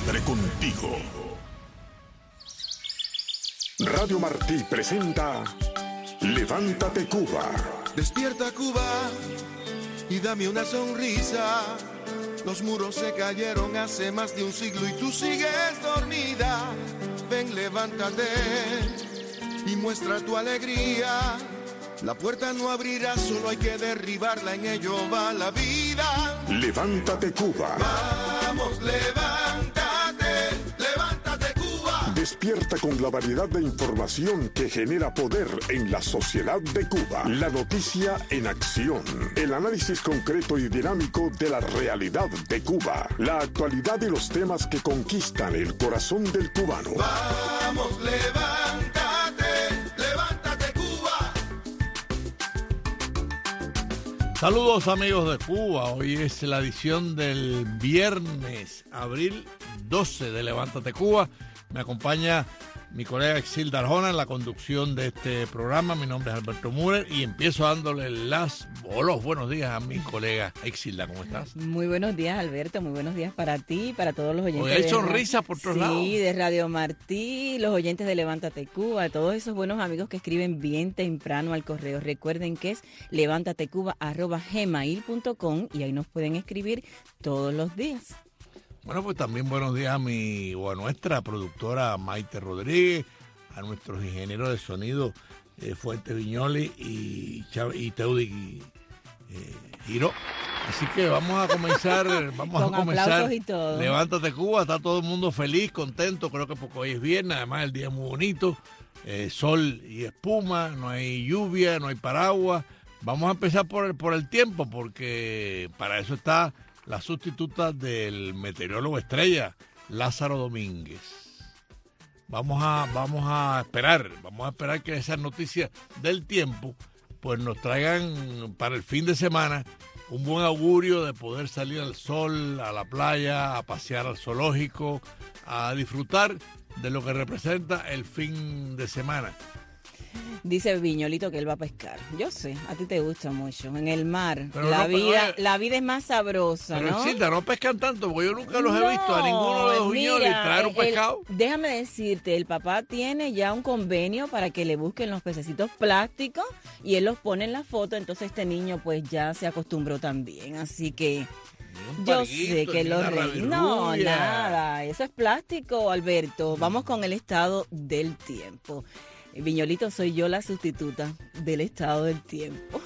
siempre contigo. Radio Martí presenta Levántate Cuba. Despierta Cuba y dame una sonrisa. Los muros se cayeron hace más de un siglo y tú sigues dormida. Ven, levántate y muestra tu alegría. La puerta no abrirá, solo hay que derribarla, en ello va la vida. Levántate Cuba. Vamos, levántate, levántate Cuba. Despierta con la variedad de información que genera poder en la sociedad de Cuba. La noticia en acción. El análisis concreto y dinámico de la realidad de Cuba. La actualidad y los temas que conquistan el corazón del cubano. Vamos, levántate, levántate Cuba. Saludos amigos de Cuba, hoy es la edición del viernes, abril 12 de Levántate Cuba. Me acompaña mi colega Exilda Arjona en la conducción de este programa. Mi nombre es Alberto Müller y empiezo dándole los buenos días a mi colega Exilda. ¿Cómo estás? Muy buenos días, Alberto. Muy buenos días para ti y para todos los oyentes. Hoy hay sonrisas por todos lados. Sí, de Radio Martí, los oyentes de Levántate Cuba, todos esos buenos amigos que escriben bien temprano al correo. Recuerden que es levantatecuba@gmail.com y ahí nos pueden escribir todos los días. Bueno, pues también buenos días a nuestra productora Maite Rodríguez, a nuestros ingenieros de sonido Fuente Viñoli y Teudi Giró. Así que vamos a comenzar, aplausos y todo. Levántate Cuba, está todo el mundo feliz, contento, creo que porque hoy es viernes, además el día es muy bonito, sol y espuma, no hay lluvia, no hay paraguas. Vamos a empezar por el tiempo, porque para eso está la sustituta del meteorólogo estrella, Lázaro Domínguez. Vamos a esperar que esas noticias del tiempo pues nos traigan para el fin de semana un buen augurio de poder salir al sol, a la playa, a pasear al zoológico, a disfrutar de lo que representa el fin de semana. Dice Viñolito que él va a pescar. Yo sé, a ti te gusta mucho. En el mar, pero la vida es más sabrosa, pero ¿no? Exilda, no pescan tanto, porque yo nunca los he visto a ninguno de los Viñoles traer un pescado. Déjame decirte, el papá tiene ya un convenio para que le busquen los pececitos plásticos y él los pone en la foto, entonces este niño pues ya se acostumbró también, así que yo sé que no, nada, eso es plástico, Alberto. Vamos con el estado del tiempo. Viñolito, soy yo la sustituta del estado del tiempo.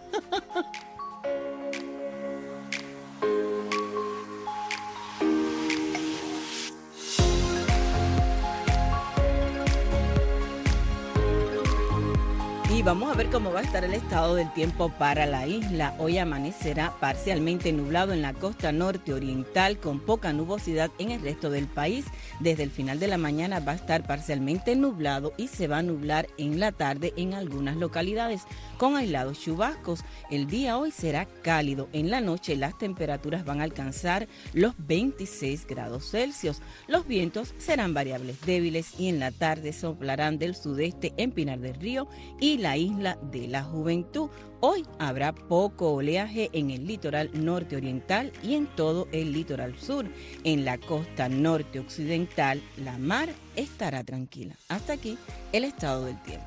Y vamos a ver cómo va a estar el estado del tiempo para la isla. Hoy amanecerá parcialmente nublado en la costa norte oriental, con poca nubosidad en el resto del país. Desde el final de la mañana va a estar parcialmente nublado y se va a nublar en la tarde en algunas localidades, con aislados chubascos. El día hoy será cálido. En la noche las temperaturas van a alcanzar los 26 grados Celsius. Los vientos serán variables débiles y en la tarde soplarán del sudeste en Pinar del Río y la Isla de la Juventud. Hoy habrá poco oleaje en el litoral norte oriental y en todo el litoral sur. En la costa norte occidental, la mar estará tranquila. Hasta aquí el estado del tiempo.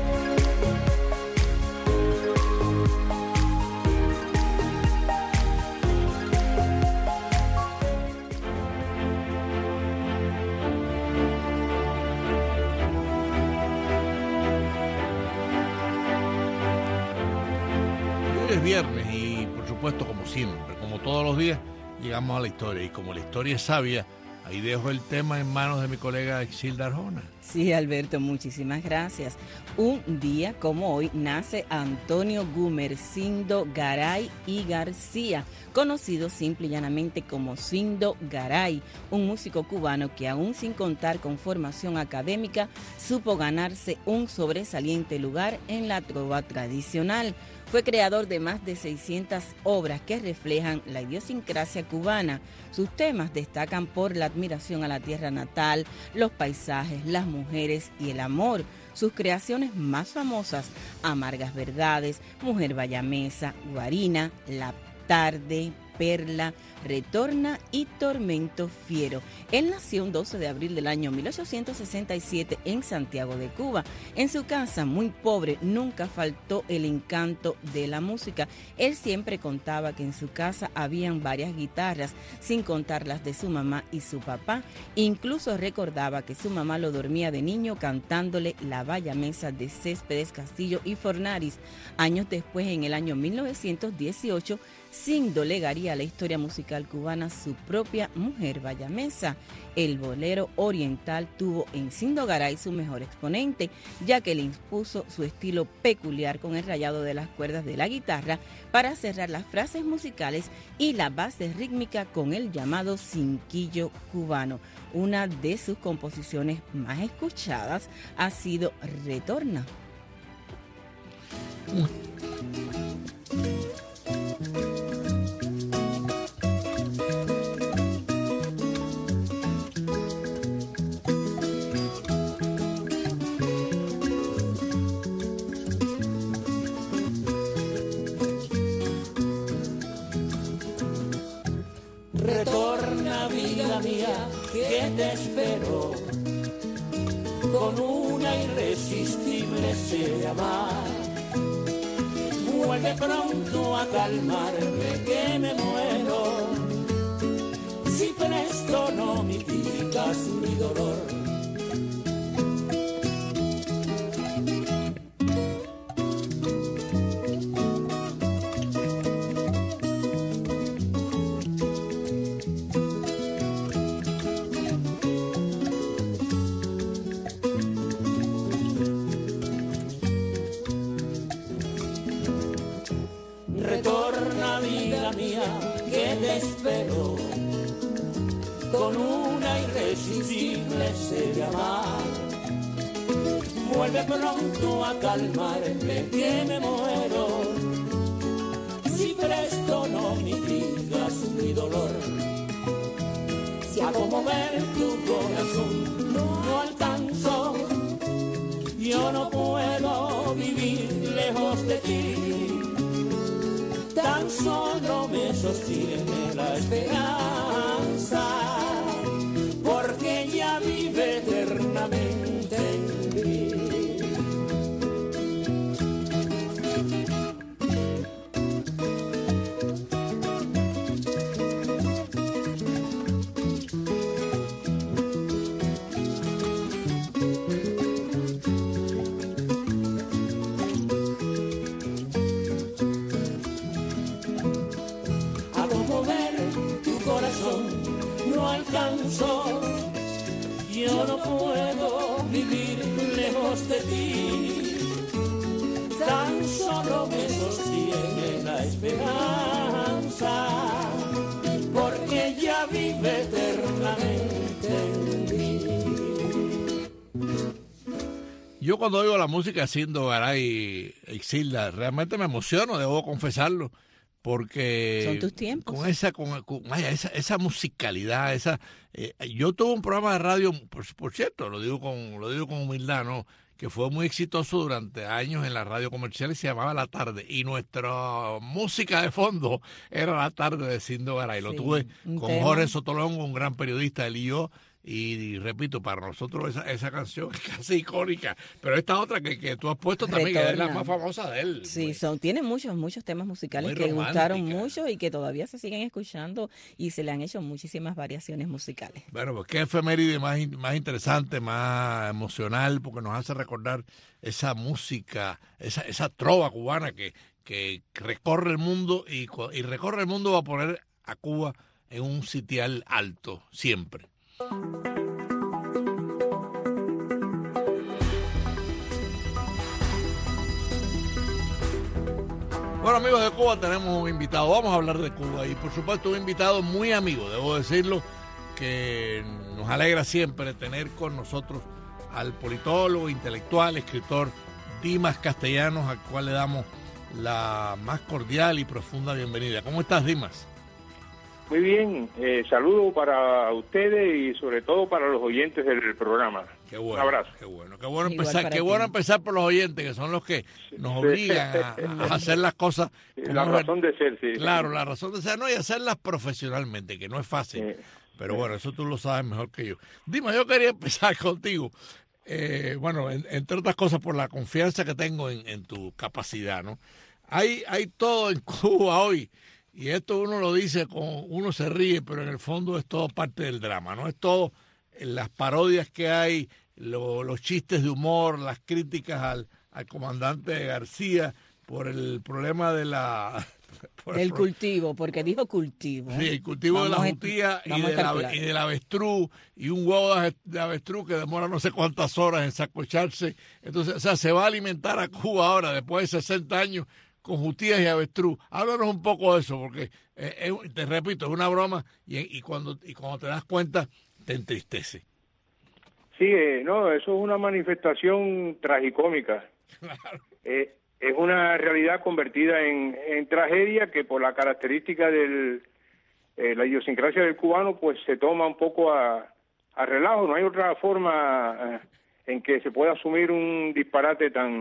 Es viernes y por supuesto, como siempre, como todos los días, llegamos a la historia y como la historia es sabia, ahí dejo el tema en manos de mi colega Exilda Arjona. Sí, Alberto, muchísimas gracias. Un día como hoy nace Antonio Gumersindo Garay y García, conocido simple y llanamente como Sindo Garay, un músico cubano que aún sin contar con formación académica, supo ganarse un sobresaliente lugar en la trova tradicional. Fue creador de más de 600 obras que reflejan la idiosincrasia cubana. Sus temas destacan por la admiración a la tierra natal, los paisajes, las mujeres y el amor. Sus creaciones más famosas, Amargas Verdades, Mujer Bayamesa, Guarina, La Tarde, Perla, Retorna y Tormento Fiero. Él nació un 12 de abril del año 1867 en Santiago de Cuba. En su casa, muy pobre, nunca faltó el encanto de la música. Él siempre contaba que en su casa habían varias guitarras, sin contar las de su mamá y su papá. Incluso recordaba que su mamá lo dormía de niño cantándole La Bayamesa de Céspedes, Castillo y Fornaris. Años después, en el año 1918, Sindo legaría a la historia musical cubana su propia mujer bayamesa. El bolero oriental tuvo en Sindo Garay su mejor exponente, ya que le impuso su estilo peculiar con el rayado de las cuerdas de la guitarra para cerrar las frases musicales y la base rítmica con el llamado cinquillo cubano. Una de sus composiciones más escuchadas ha sido Retorna. Retorna, vida mía, que te espero, con una irresistible sed de amar. Vuelve pronto a calmarme, que me muero, si presto no mitigas mi dolor. Retorna, vida mía, que te espero, con una irresistible sed de amar. Vuelve pronto a calmarme, que me muero, si presto no mitigas mi dolor. Si a conmover tu corazón no alcanzo, yo no puedo vivir lejos de ti. Tan solo me sostiene la esperanza, porque ella vive eternamente en mí. No alcanzo, yo no puedo vivir lejos de ti. Tan solo me sostiene la esperanza, porque ella vive eternamente en mí. Yo cuando oigo la música de Sindo Garay y Isilda, realmente me emociono, debo confesarlo. Porque son tus tiempos. Con esa musicalidad, yo tuve un programa de radio, por cierto, lo digo con humildad, ¿no? Que fue muy exitoso durante años en la radio comercial y se llamaba La Tarde. Y nuestra música de fondo era La Tarde de Sindo Garay. Lo tuve con Jorge Sotolongo, un gran periodista, él y yo. Y repito, para nosotros esa canción es casi icónica, pero esta otra que tú has puesto también, que es la más famosa de él. Sí, tiene muchos temas musicales que gustaron mucho y que todavía se siguen escuchando y se le han hecho muchísimas variaciones musicales. Bueno, pues qué efeméride más interesante, más emocional, porque nos hace recordar esa música, esa trova cubana que recorre el mundo y recorre el mundo va a poner a Cuba en un sitial alto, siempre. Bueno, amigos de Cuba, tenemos un invitado. Vamos a hablar de Cuba y por supuesto un invitado muy amigo, debo decirlo, que nos alegra siempre tener con nosotros al politólogo, intelectual, escritor Dimas Castellanos, al cual le damos la más cordial y profunda bienvenida. ¿Cómo estás, Dimas? Muy bien, saludo para ustedes y sobre todo para los oyentes del programa. Qué bueno, un abrazo. Qué bueno empezar por los oyentes, que son los que nos obligan a hacer las cosas. La razón de ser, sí. Claro, la razón de ser, no, y hacerlas profesionalmente, que no es fácil. Pero bueno, eso tú lo sabes mejor que yo. Dime, yo quería empezar contigo. Bueno, entre otras cosas, por la confianza que tengo en tu capacidad, ¿no? Hay todo en Cuba hoy. Y esto uno lo dice, uno se ríe, pero en el fondo es todo parte del drama, ¿no? Es todo las parodias que hay, los chistes de humor, las críticas al comandante García por el problema de el cultivo, porque dijo cultivo. Sí, el cultivo de la jutía y del avestruz, y un huevo de avestruz que demora no sé cuántas horas en sacocharse. Entonces, o sea, se va a alimentar a Cuba ahora, después de 60 años, con jutías y avestruz. Háblanos un poco de eso, porque te repito, es una broma y cuando te das cuenta te entristece. Sí, no, eso es una manifestación tragicómica. Claro. Es una realidad convertida en tragedia que por la característica de la idiosincrasia del cubano, pues se toma un poco a relajo. No hay otra forma en que se pueda asumir un disparate tan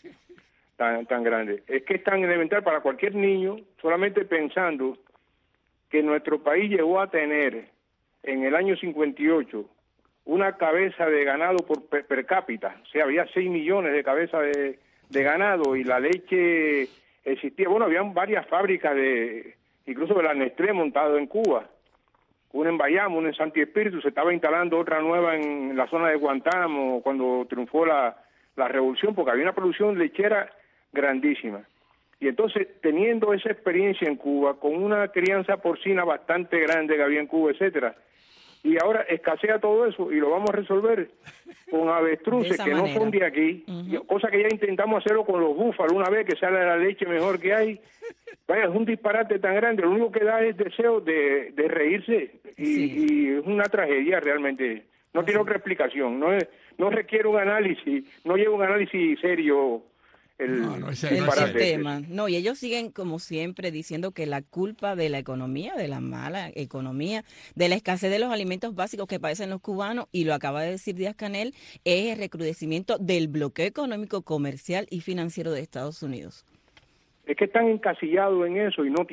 grande. Es que es tan elemental para cualquier niño, solamente pensando que nuestro país llegó a tener en el año 58 una cabeza de ganado por per cápita, o sea, había 6 millones de cabezas de ganado, y la leche existía. Bueno, habían varias fábricas incluso de la Nestlé montado en Cuba, una en Bayamo, una en Santi Espíritu, se estaba instalando otra nueva en la zona de Guantánamo cuando triunfó la revolución, porque había una producción lechera grandísima. Y entonces, teniendo esa experiencia en Cuba, con una crianza porcina bastante grande que había en Cuba, etcétera, y ahora escasea todo eso y lo vamos a resolver con avestruces que no son de aquí, cosa que ya intentamos hacerlo con los búfalos una vez, que sale la leche mejor que hay. Vaya, es un disparate tan grande, lo único que da es deseo de reírse y es una tragedia realmente. No tiene otra explicación, no requiere un análisis, no lleva un análisis serio el sistema. No, y ellos siguen como siempre diciendo que la culpa de la economía, de la mala economía, de la escasez de los alimentos básicos que padecen los cubanos, y lo acaba de decir Díaz-Canel, es el recrudecimiento del bloqueo económico, comercial y financiero de Estados Unidos. Es que están encasillados en eso y no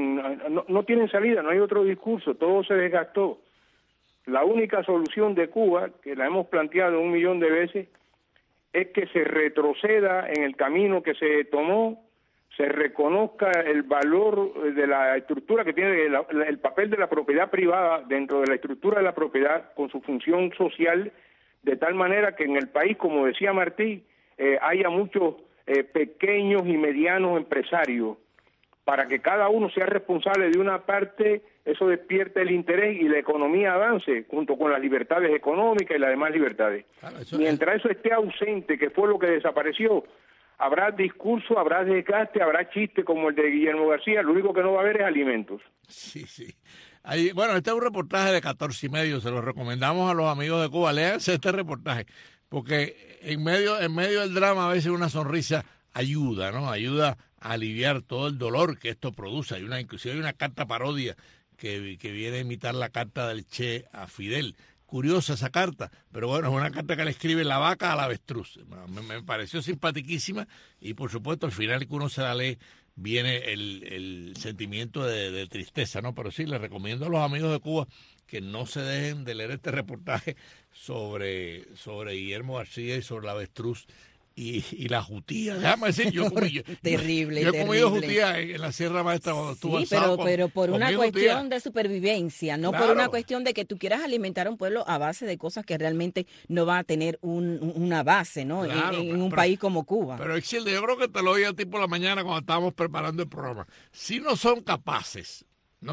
tienen salida, no hay otro discurso, todo se desgastó. La única solución de Cuba, que la hemos planteado 1.000.000 de veces, es que se retroceda en el camino que se tomó, se reconozca el valor de la estructura que tiene el papel de la propiedad privada dentro de la estructura de la propiedad con su función social, de tal manera que en el país, como decía Martí, haya muchos pequeños y medianos empresarios, para que cada uno sea responsable de una parte. Eso despierta el interés y la economía avance junto con las libertades económicas y las demás libertades. Claro, mientras eso esté ausente, que fue lo que desapareció, habrá discurso, habrá desgaste, habrá chiste como el de Guillermo García, lo único que no va a haber es alimentos. Sí. Bueno, este es un reportaje de 14 y medio, se lo recomendamos a los amigos de Cuba, léanse este reportaje, porque en medio del drama a veces una sonrisa ayuda, ¿no? Ayuda a aliviar todo el dolor que esto produce. Inclusive hay una carta parodia que viene a imitar la carta del Che a Fidel. Curiosa esa carta, pero bueno, es una carta que le escribe la vaca al avestruz. Me pareció simpaticísima y por supuesto al final que uno se la lee viene el sentimiento de tristeza, ¿no? Pero sí, les recomiendo a los amigos de Cuba que no se dejen de leer este reportaje sobre Guillermo García y sobre el avestruz y la jutía. Déjame decir, yo he comido jutía en la Sierra Maestra cuando estuve asado. Pero por una cuestión de supervivencia, no por una cuestión de que tú quieras alimentar a un pueblo a base de cosas que realmente no van a tener una base, ¿no? Claro, en un país como Cuba. Pero Exilde, yo creo que te lo oí a ti por la mañana cuando estábamos preparando el programa. Si no son capaces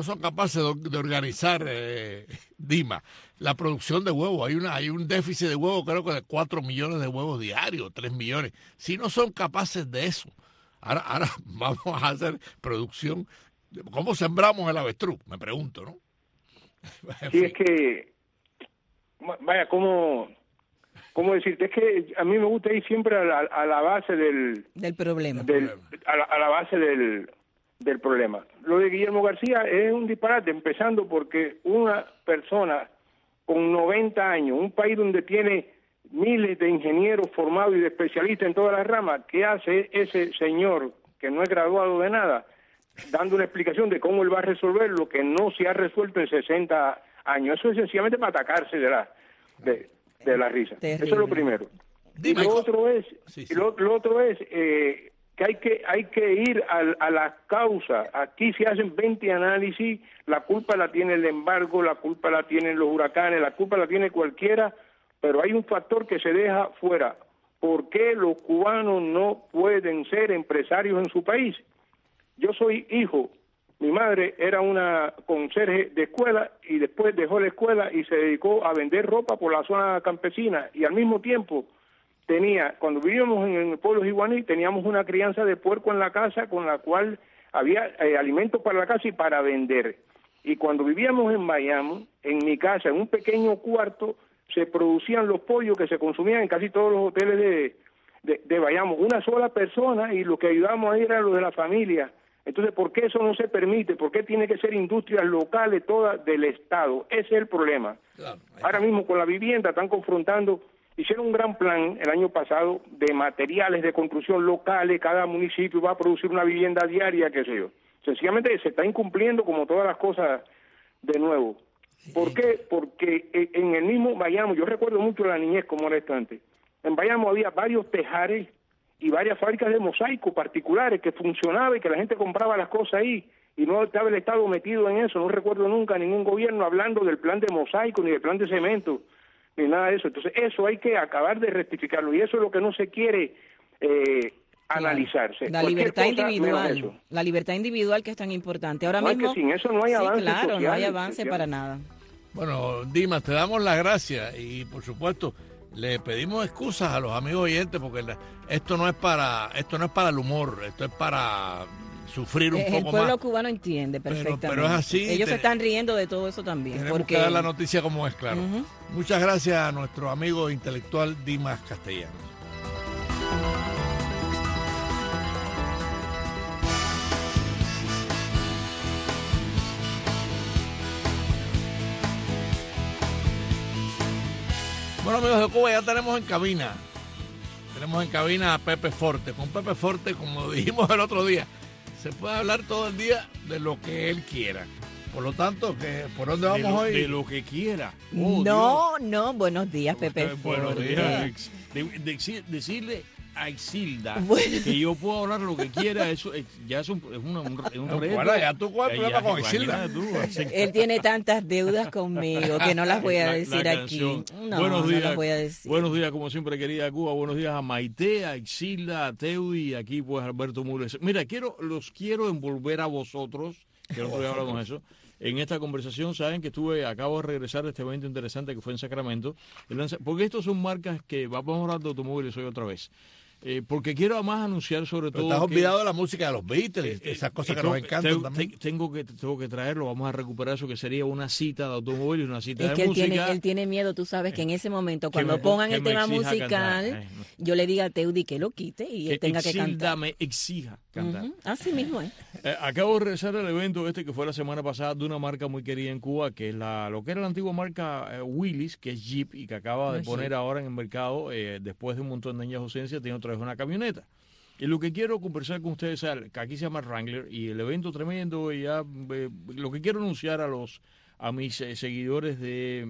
de organizar, Dima, la producción de huevos. Hay un déficit de huevos, creo que de 4 millones de huevos diarios, 3 millones. Si no son capaces de eso, ahora vamos a hacer producción. ¿Cómo sembramos el avestruz? Me pregunto, ¿no? Sí, es que, vaya, ¿cómo decirte? Es que a mí me gusta ir siempre a la base del problema. A la base del del problema. Lo de Guillermo García es un disparate, empezando porque una persona con 90 años, un país donde tiene miles de ingenieros formados y de especialistas en todas las ramas, ¿qué hace ese señor que no es graduado de nada, dando una explicación de cómo él va a resolver lo que no se ha resuelto en 60 años? Eso es sencillamente para atacarse de la risa. Terrible. Eso es lo primero. Dime, y lo otro es, sí, sí. Lo otro es que hay que ir a las causas. Aquí se hacen 20 análisis, la culpa la tiene el embargo, la culpa la tienen los huracanes, la culpa la tiene cualquiera, pero hay un factor que se deja fuera. ¿Por qué los cubanos no pueden ser empresarios en su país? Yo soy hijo, mi madre era una conserje de escuela y después dejó la escuela y se dedicó a vender ropa por la zona campesina, y al mismo tiempo cuando vivíamos en el pueblo Jiguaní, teníamos una crianza de puerco en la casa con la cual había alimentos para la casa y para vender. Y cuando vivíamos en Bayamo, en mi casa, en un pequeño cuarto, se producían los pollos que se consumían en casi todos los hoteles de Bayamo. Una sola persona, y lo que ayudábamos ahí era lo de la familia. Entonces, ¿por qué eso no se permite? ¿Por qué tiene que ser industrias locales todas del Estado? Ese es el problema. Claro, ahora mismo con la vivienda están confrontando. Hicieron un gran plan el año pasado de materiales de construcción locales, cada municipio va a producir una vivienda diaria, qué sé yo. Sencillamente se está incumpliendo como todas las cosas de nuevo. ¿Por qué? Porque en el mismo Bayamo, yo recuerdo mucho la niñez como era esto antes, en Bayamo había varios tejares y varias fábricas de mosaico particulares que funcionaban y que la gente compraba las cosas ahí, y no estaba el Estado metido en eso. No recuerdo nunca ningún gobierno hablando del plan de mosaico ni del plan de cemento, ni nada de eso. Entonces eso hay que acabar de rectificarlo, y eso es lo que no se quiere analizarse. La libertad individual que es tan importante. Ahora no, mismo, es que sin eso no hay avance claro, social, no hay avance para nada. Bueno, Dimas, te damos las gracias y por supuesto le pedimos excusas a los amigos oyentes porque esto no es para el humor, esto es para sufrir un poco más. El pueblo cubano entiende perfectamente. Pero es así. Ellos se están riendo de todo eso también. Tenemos que dar la noticia como es, claro. Muchas gracias a nuestro amigo intelectual Dimas Castellanos. Bueno, amigos de Cuba, ya tenemos en cabina. Tenemos en cabina a Pepe Forte. Con Pepe Forte, como dijimos el otro día, se puede hablar todo el día de lo que él quiera. Por lo tanto, ¿por dónde vamos hoy? De lo que quiera. No, buenos días, Pepe Buenos Forte. días. Decirle a Isilda que yo puedo hablar lo que quiera, eso ya es un reto. Bueno, ya tú cuál problema con Isilda. Él tiene tantas deudas conmigo que no las voy a decir aquí. No, buenos días, no las voy a decir. Buenos días, como siempre, querida Cuba. Buenos días a Maite, a Isilda, a Teudi, y aquí pues Alberto Mules. Mira, los quiero envolver a vosotros, que no todavía hablamos de eso, en esta conversación. Saben que acabo de regresar de este evento interesante que fue en Sacramento, porque estos son marcas que vamos a hablar de automóviles hoy otra vez. Porque quiero además anunciar sobre todo. Te has olvidado de la música de los Beatles, esas cosas que nos encantan también. Tengo que traerlo, vamos a recuperar eso, que sería una cita de automóviles, una cita es de que música. Él tiene miedo, tú sabes que en ese momento, cuando pongan el tema musical, yo le diga a Teudi que lo quite y él tenga que cantar. Me exija cantar. Así mismo es. Acabo de regresar al evento que fue la semana pasada de una marca muy querida en Cuba, que es lo que era la antigua marca Willys, que es Jeep, y que acaba de poner ahora en el mercado, después de un montón de años de ausencia, tiene otra vez una camioneta. Y lo que quiero conversar con ustedes es que aquí se llama Wrangler, y el evento tremendo, y lo que quiero anunciar a mis seguidores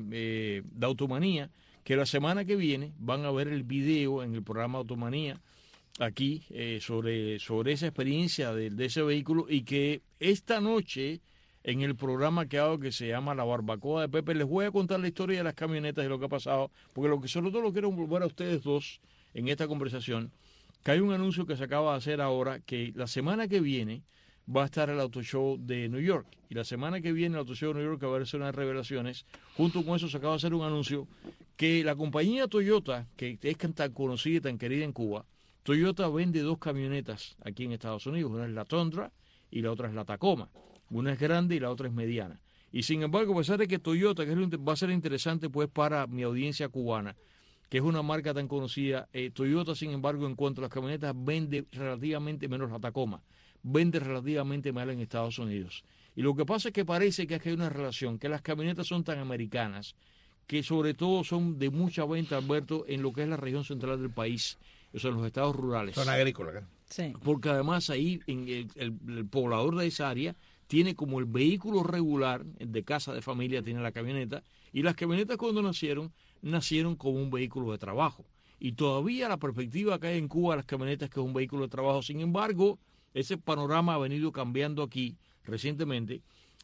de Automanía, que la semana que viene van a ver el video en el programa Automanía aquí sobre esa experiencia de ese vehículo, y que esta noche en el programa que hago, que se llama La Barbacoa de Pepe, les voy a contar la historia de las camionetas y lo que ha pasado, porque sobre todo lo quiero volver a ustedes dos en esta conversación, que hay un anuncio que se acaba de hacer ahora, que la semana que viene va a estar el Auto Show de New York, y la semana que viene el Auto Show de New York va a haber unas revelaciones. Junto con eso se acaba de hacer un anuncio que la compañía Toyota, que es tan conocida y tan querida en Cuba, Toyota vende 2 camionetas aquí en Estados Unidos. Una es la Tundra y la otra es la Tacoma. Una es grande y la otra es mediana. Y sin embargo, a pesar de que Toyota, que va a ser interesante pues para mi audiencia cubana, que es una marca tan conocida, Toyota, sin embargo, en cuanto a las camionetas, vende relativamente menos la Tacoma. vende relativamente mal en Estados Unidos. Y lo que pasa es que parece que hay una relación, que las camionetas son tan americanas, que sobre todo son de mucha venta, Alberto, en lo que es la región central del país, o sea, en los estados rurales. Zona agrícola, ¿verdad? Sí. Porque además ahí en el poblador de esa área tiene como el vehículo regular de casa de familia, tiene la camioneta, y las camionetas cuando nacieron como un vehículo de trabajo. Y todavía la perspectiva que hay en Cuba de las camionetas que es un vehículo de trabajo. Sin embargo, ese panorama ha venido cambiando aquí recientemente,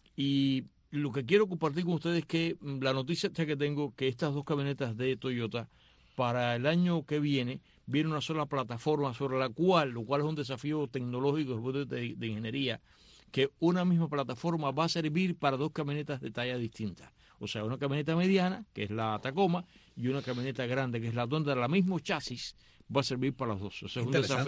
y lo que quiero compartir con ustedes es que la noticia que tengo, que estas dos camionetas de Toyota para el año que viene una sola plataforma sobre la cual, lo cual es un desafío tecnológico de ingeniería, que una misma plataforma va a servir para dos camionetas de talla distinta. O sea, una camioneta mediana, que es la Tacoma, y una camioneta grande, que es la Tundra, la mismo chasis, va a servir para los dos. O sea, es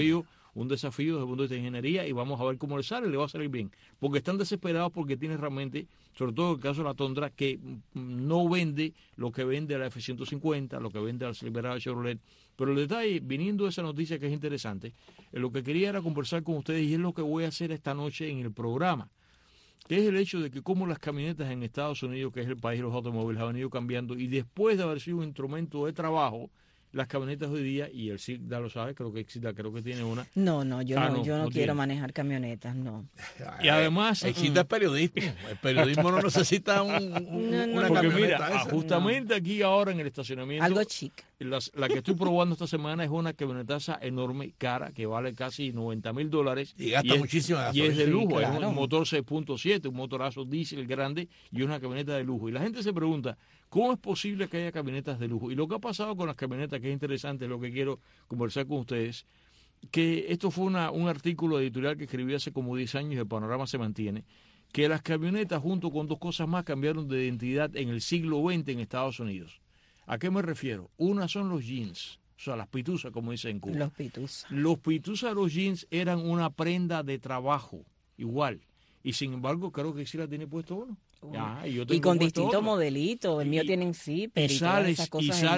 un desafío desde el punto de vista de ingeniería, y vamos a ver cómo le sale, le va a salir bien. Porque están desesperados porque tiene realmente, sobre todo en el caso de la Tundra, que no vende lo que vende la F-150, lo que vende la Silverado Chevrolet. Pero el detalle, viniendo de esa noticia que es interesante, lo que quería era conversar con ustedes, y es lo que voy a hacer esta noche en el programa, que es el hecho de que como las camionetas en Estados Unidos, que es el país de los automóviles, han venido cambiando, y después de haber sido un instrumento de trabajo, las camionetas hoy día, y el CICDA lo sabe, creo que tiene una. No, yo no quiero manejar camionetas, no. Y además... Existe el periodismo. El periodismo no necesita una porque camioneta. Mira, justamente aquí ahora en el estacionamiento... Algo chic. La que estoy probando esta semana es una camionetaza enorme, cara, que vale casi $90,000. Y gasta muchísimo gasolina. Y es de lujo, claro. Es un motor 6.7, un motorazo diésel grande, y una camioneta de lujo. Y la gente se pregunta, ¿cómo es posible que haya camionetas de lujo? Y lo que ha pasado con las camionetas, que es interesante, lo que quiero conversar con ustedes, que esto fue un artículo editorial que escribí hace como 10 años, el panorama se mantiene, que las camionetas, junto con dos cosas más, cambiaron de identidad en el siglo XX en Estados Unidos. ¿A qué me refiero? Una son los jeans, o sea, las pituzas, como dicen en Cuba. Los pituzas. Los pituzas de los jeans eran una prenda de trabajo, igual. Y sin embargo, creo que sí la tiene puesto uno. Y con distintos modelitos. El mío tiene zipper y todas esas cosas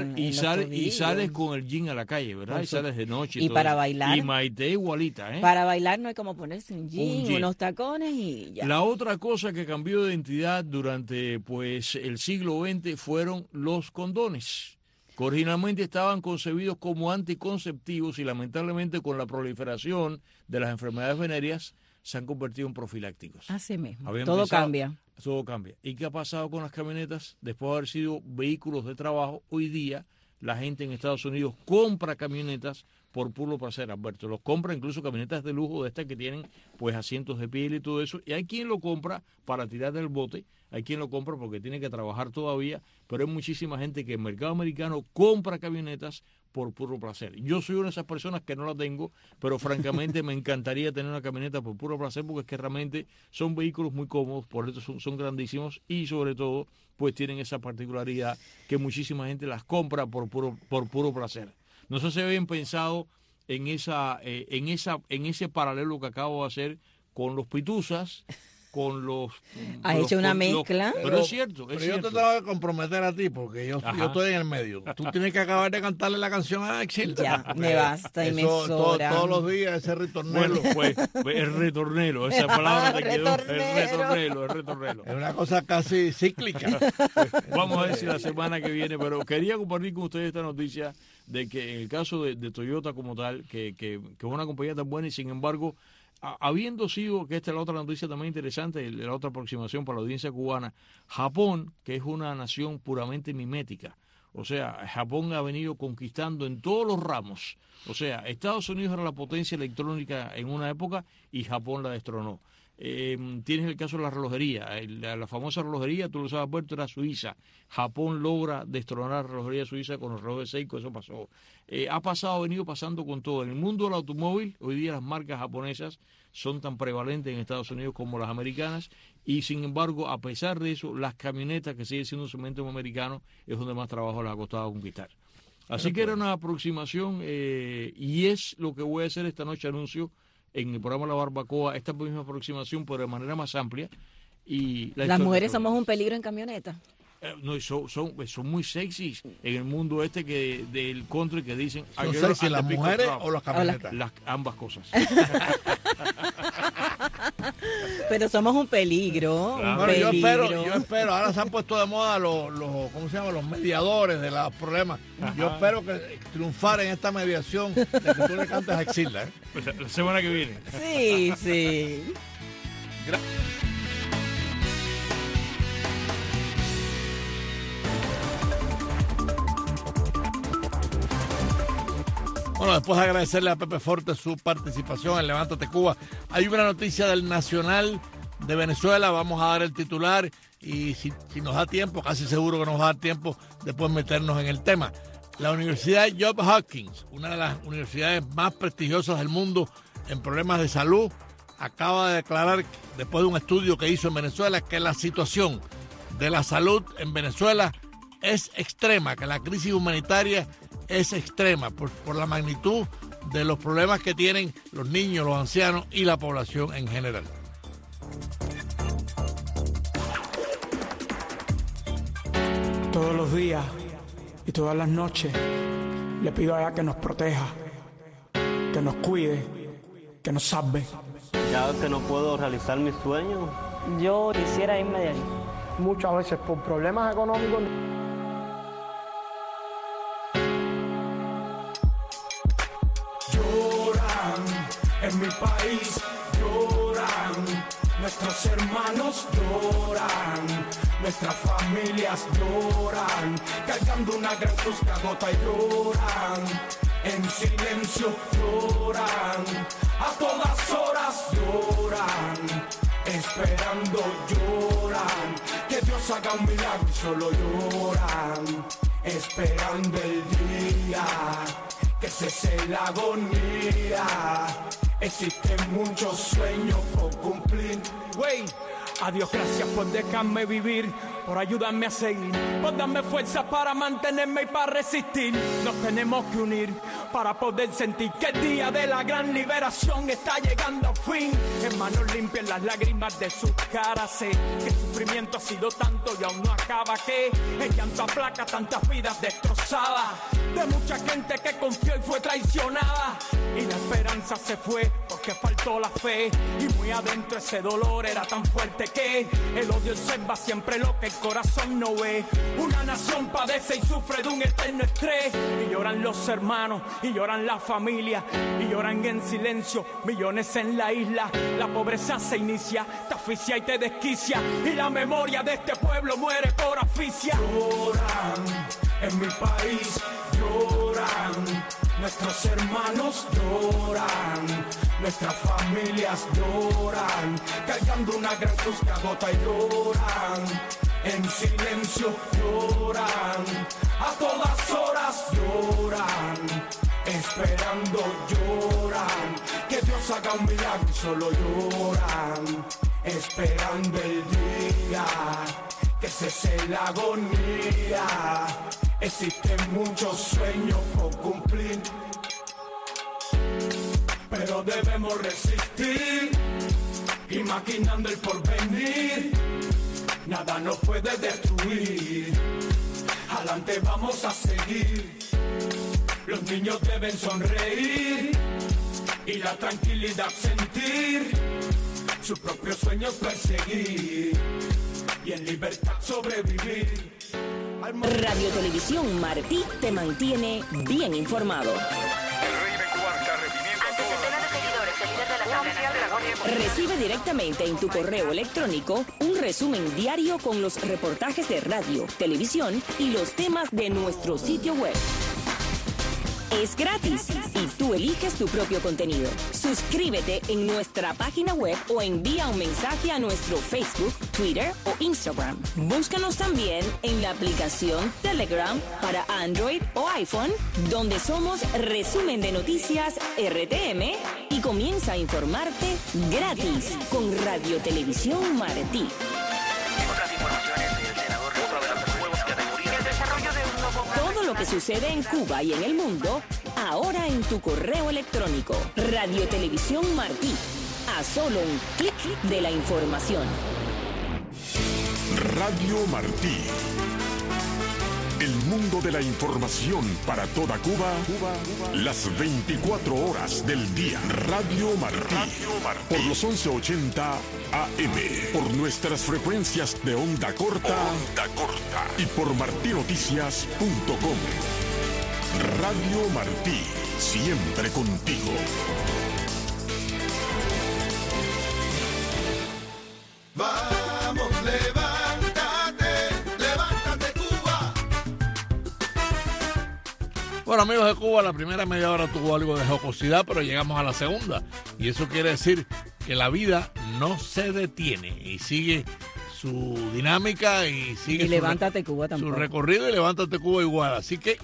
y sales con el jean a la calle, ¿verdad? Y sales de noche. Y para bailar. Y Maite igualita, ¿eh? Para bailar no hay como ponerse un jean, unos tacones y ya. La otra cosa que cambió de identidad durante pues el siglo XX fueron los condones, que originalmente estaban concebidos como anticonceptivos, y lamentablemente con la proliferación de las enfermedades venéreas se han convertido en profilácticos. Así mismo. Todo cambia. Todo cambia. ¿Y qué ha pasado con las camionetas? Después de haber sido vehículos de trabajo, hoy día la gente en Estados Unidos compra camionetas por puro placer, Alberto. Los compra incluso camionetas de lujo de estas que tienen pues asientos de piel y todo eso. Y hay quien lo compra para tirar del bote, hay quien lo compra porque tiene que trabajar todavía, pero hay muchísima gente que en el mercado americano compra camionetas por puro placer. Yo soy una de esas personas que no la tengo, pero francamente me encantaría tener una camioneta por puro placer, porque es que realmente son vehículos muy cómodos, por eso son grandísimos, y sobre todo pues tienen esa particularidad que muchísima gente las compra por puro placer. No sé si habían pensado en ese paralelo que acabo de hacer con los pituzas, con los... Has hecho una mezcla. Pero es cierto, Pero yo te tengo que comprometer a ti, porque yo estoy en el medio. Tú tienes que acabar de cantarle la canción a Axel. Ya, me basta y me sobra. Todos los días ese ritornelo. Bueno, pues el ritornelo, esa palabra te quedó. El ritornelo. Es una cosa casi cíclica. Pues, vamos a ver si la semana que viene, pero quería compartir con ustedes esta noticia de que en el caso de Toyota como tal, que es una compañía tan buena, y sin embargo, habiendo sido, que esta es la otra noticia también interesante, la otra aproximación para la audiencia cubana, Japón, que es una nación puramente mimética, o sea, Japón ha venido conquistando en todos los ramos, o sea, Estados Unidos era la potencia electrónica en una época y Japón la destronó. Tienes el caso de la relojería, la famosa relojería, tú lo sabes, Puerto, era suiza. Japón logra destronar la relojería suiza con los relojes Seiko, eso pasó. Ha venido pasando con todo. En el mundo del automóvil, hoy día las marcas japonesas son tan prevalentes en Estados Unidos como las americanas, y sin embargo, a pesar de eso, las camionetas, que sigue siendo un segmento americano, es donde más trabajo les ha costado conquistar. Así que era una aproximación, y es lo que voy a hacer esta noche, anuncio en el programa La Barbacoa, esta misma aproximación, pero de manera más amplia. Y las mujeres somos un peligro en camioneta. No, son muy sexys en el mundo del country, que dicen... ¿Son sexy las mujeres o las camionetas? Ambas cosas. Pero somos un peligro. Claro. Bueno, yo peligro. espero, ahora se han puesto de moda los ¿cómo se llama? Los mediadores de los problemas. Yo espero que triunfar en esta mediación de que tú le cantes a Exilda, ¿eh? Pues la semana que viene. Sí, sí. Bueno, después de agradecerle a Pepe Forte su participación en Levántate Cuba, hay una noticia del Nacional de Venezuela, vamos a dar el titular y si nos da tiempo, casi seguro que nos va a dar tiempo después meternos en el tema. La Universidad Johns Hopkins, una de las universidades más prestigiosas del mundo en problemas de salud, acaba de declarar, después de un estudio que hizo en Venezuela, que la situación de la salud en Venezuela es extrema, que la crisis humanitaria es extrema por la magnitud de los problemas que tienen los niños, los ancianos y la población en general. Todos los días y todas las noches le pido a ella que nos proteja, que nos cuide, que nos salve. Ya que no puedo realizar mis sueños. Yo quisiera irme de ahí. Muchas veces por problemas económicos. Lloran en mi país, lloran. Nuestros hermanos lloran, nuestras familias lloran, cargando una gran cruz que agota y lloran. En silencio lloran, a todas horas lloran, esperando lloran, que Dios haga un milagro y solo lloran, esperando el día, que cese la agonía. Existen muchos sueños por cumplir. Wey, adiós, gracias por dejarme vivir, por ayudarme a seguir, por darme fuerza para mantenerme y para resistir. Nos tenemos que unir para poder sentir que el día de la gran liberación está llegando a fin. En manos limpias las lágrimas de sus caras, sé que el sufrimiento ha sido tanto y aún no acaba, que el llanto aplaca tantas vidas destrozadas, de mucha gente que confió y fue traicionada, y la esperanza se fue porque faltó la fe, y muy adentro ese dolor era tan fuerte que el odio observa siempre lo que el corazón no ve. Una nación padece y sufre de un eterno estrés, y lloran los hermanos, y lloran la familia, y lloran en silencio millones en la isla. La pobreza se inicia, te asfixia y te desquicia, y la memoria de este pueblo muere por asfixia. Lloran en mi país, lloran. Nuestros hermanos lloran, nuestras familias lloran, cargando una gran cruz que agota y lloran. En silencio lloran, a todas horas lloran, esperando lloran, que Dios haga un milagro y solo lloran, esperando el día, que cese la agonía. Existen muchos sueños por cumplir, pero debemos resistir, imaginando el porvenir. Nada nos puede destruir, adelante vamos a seguir. Los niños deben sonreír y la tranquilidad sentir, sus propios sueños perseguir y en libertad sobrevivir. Radio Televisión Martí te mantiene bien informado. Recibe directamente en tu correo electrónico un resumen diario con los reportajes de radio, televisión y los temas de nuestro sitio web. Es gratis y tú eliges tu propio contenido. Suscríbete en nuestra página web o envía un mensaje a nuestro Facebook, Twitter o Instagram. Búscanos también en la aplicación Telegram para Android o iPhone, donde somos Resumen de Noticias RTM, y comienza a informarte gratis con Radio Televisión Martí. Otras informaciones, el senador el desarrollo de un nuevo... Todo lo que sucede en Cuba y en el mundo, ahora en tu correo electrónico. Radio Televisión Martí, a solo un clic de la información. Radio Martí. El mundo de la información para toda Cuba, las 24 horas del día. Radio Martí, por los 1180 AM, por nuestras frecuencias de onda corta, y por martinoticias.com. Radio Martí, siempre contigo. Vamos, levántate Cuba. Bueno, amigos de Cuba, la primera media hora tuvo algo de jocosidad, pero llegamos a la segunda. Y eso quiere decir que la vida no se detiene y sigue su dinámica y sigue y Levántate Cuba tampoco. Su recorrido y Levántate Cuba igual. Así que...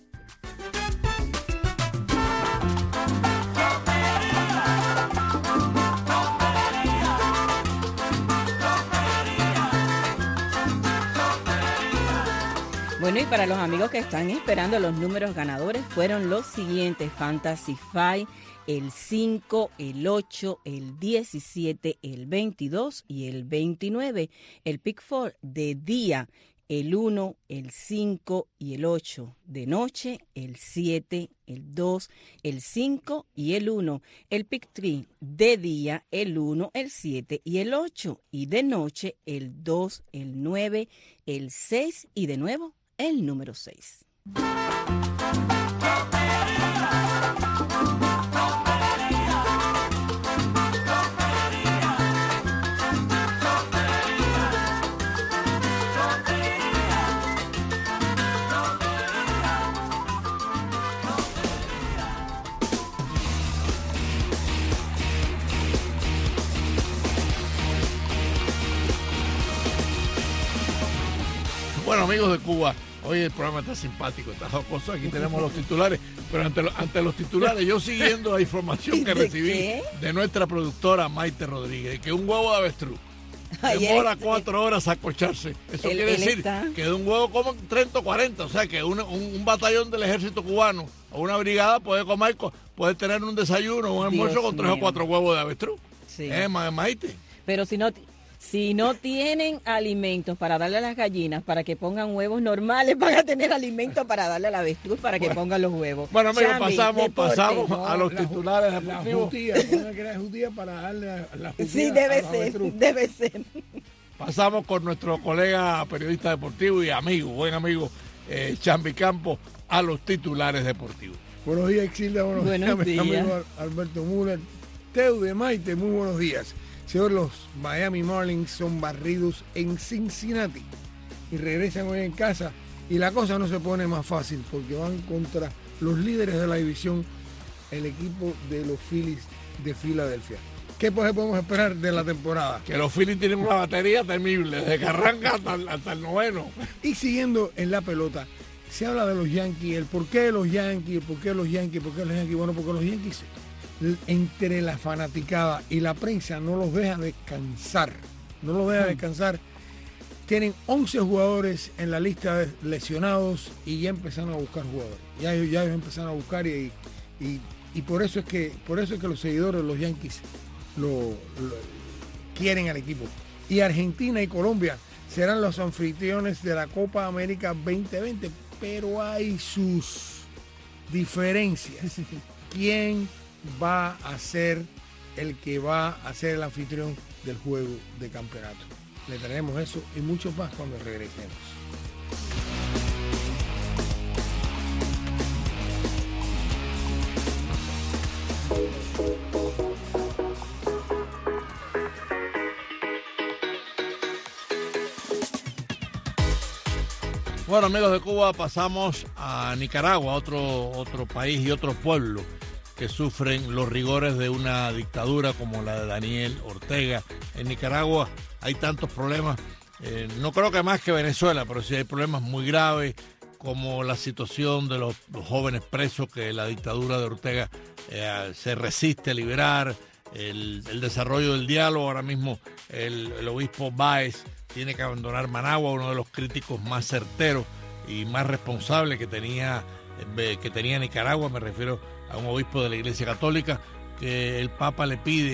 Bueno, y para los amigos que están esperando, los números ganadores fueron los siguientes: Fantasy Five, el 5, el 8, el 17, el 22 y el 29. El Pick 4 de día, el 1, el 5 y el 8. De noche, el 7, el 2, el 5 y el 1. El Pick 3 de día, el 1, el 7 y el 8. Y de noche, el 2, el 9, el 6 y de nuevo el número 6. Bueno, amigos de Cuba, hoy el programa está simpático, está jocoso. Aquí tenemos los titulares, pero ante los titulares, yo siguiendo la información que recibí de nuestra productora Maite Rodríguez, que un huevo de avestruz demora 4 horas a cocharse. Eso quiere decir que de un huevo comen 30 o 40, o sea que un batallón del ejército cubano o una brigada puede tener un desayuno o un almuerzo con 3 o 4 huevos de avestruz. Sí. Maite. Pero si no tienen alimentos para darle a las gallinas para que pongan huevos normales, van a tener alimentos para darle a la avestruz para que pongan los huevos. Bueno, amigos, pasamos a los titulares deportivos. La judía para darle a la judía. Sí, debe ser. Pasamos con nuestro colega periodista deportivo y buen amigo, Chambi Campos, a los titulares deportivos. Buenos días, Exilda. Buenos días. Amigo Alberto Müller. Teu de Maite, muy buenos días. Señor, los Miami Marlins son barridos en Cincinnati y regresan hoy en casa y la cosa no se pone más fácil porque van contra los líderes de la división, el equipo de los Phillies de Filadelfia. ¿Qué podemos esperar de la temporada? Que los Phillies tienen una batería temible, desde que arranca hasta el noveno. Y siguiendo en la pelota, se habla de los Yankees, el porqué de los Yankees, por qué los Yankees. Bueno, porque los Yankees, entre la fanaticada y la prensa, no los deja descansar. Tienen 11 jugadores en la lista de lesionados y ya empezaron a buscar jugadores. Ya ellos empezaron a buscar y por eso es que los seguidores de los Yankees lo quieren al equipo. Y Argentina y Colombia serán los anfitriones de la Copa América 2020, pero hay sus diferencias. ¿Quién va a ser el que va a ser el anfitrión del juego de campeonato? Le traemos eso y mucho más cuando regresemos. Bueno, amigos de Cuba, pasamos a Nicaragua, otro país y otro pueblo que sufren los rigores de una dictadura como la de Daniel Ortega. En Nicaragua hay tantos problemas, no creo que más que Venezuela, pero sí hay problemas muy graves, como la situación de los jóvenes presos que la dictadura de Ortega se resiste a liberar, el desarrollo del diálogo. Ahora mismo el obispo Báez tiene que abandonar Managua, uno de los críticos más certeros y más responsables que tenía Nicaragua. Me refiero a un obispo de la Iglesia Católica, que el Papa le pide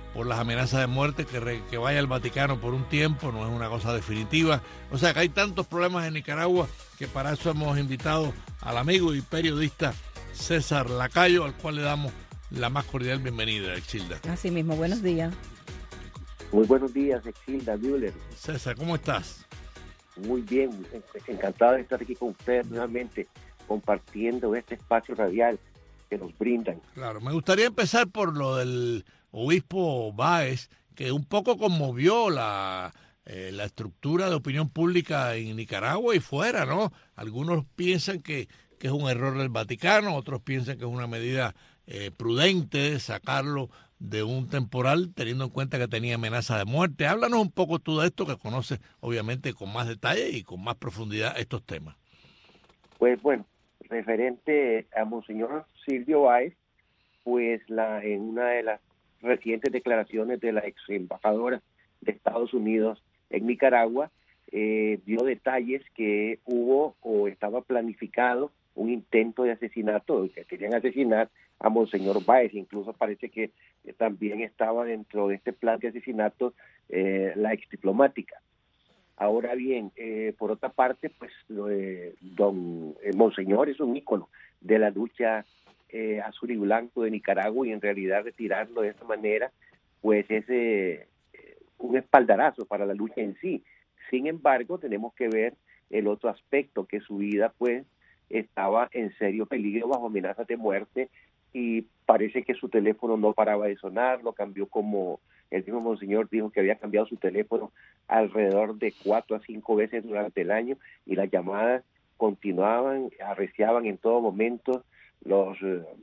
por las amenazas de muerte, que vaya al Vaticano por un tiempo, no es una cosa definitiva. O sea que hay tantos problemas en Nicaragua que para eso hemos invitado al amigo y periodista César Lacayo, al cual le damos la más cordial bienvenida, Exilda. Así mismo, buenos días. Muy buenos días, Exilda Müller. César, ¿cómo estás? Muy bien, encantado de estar aquí con ustedes nuevamente, compartiendo este espacio radial que nos brindan. Claro, me gustaría empezar por lo del obispo Báez, que un poco conmovió la estructura de opinión pública en Nicaragua y fuera, ¿no? Algunos piensan que es un error del Vaticano, otros piensan que es una medida prudente sacarlo de un temporal, teniendo en cuenta que tenía amenaza de muerte. Háblanos un poco tú de esto, que conoces obviamente con más detalle y con más profundidad estos temas. Pues bueno, referente a Monseñor Silvio Báez, pues en una de las recientes declaraciones de la ex embajadora de Estados Unidos en Nicaragua, dio detalles que hubo o estaba planificado un intento de asesinato, que querían asesinar a Monseñor Báez. Incluso parece que también estaba dentro de este plan de asesinato la ex diplomática. Ahora bien, por otra parte, pues Monseñor es un ícono de la lucha azul y blanco de Nicaragua, y en realidad retirarlo de esta manera pues es un espaldarazo para la lucha en sí. Sin embargo, tenemos que ver el otro aspecto, que su vida pues estaba en serio peligro, bajo amenazas de muerte, y parece que su teléfono no paraba de sonar. Lo cambió, como el mismo Monseñor dijo que había cambiado su teléfono alrededor de 4 a 5 veces durante el año, y las llamadas continuaban, arreciaban en todo momento. Los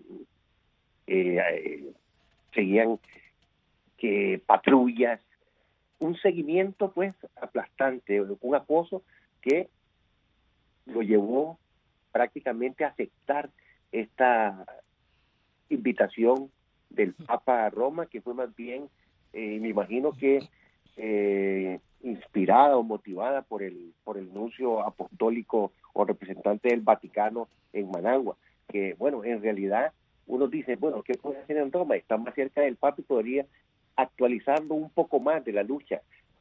seguían que patrullas, un seguimiento pues aplastante, un acoso que lo llevó prácticamente a aceptar esta invitación del Papa a Roma, que fue más bien, me imagino que inspirada o motivada por el nuncio apostólico o representante del Vaticano en Managua, que bueno, en realidad uno dice, bueno, ¿qué puede hacer en Roma? Está más cerca del Papa y podría actualizarlo un poco más de la lucha,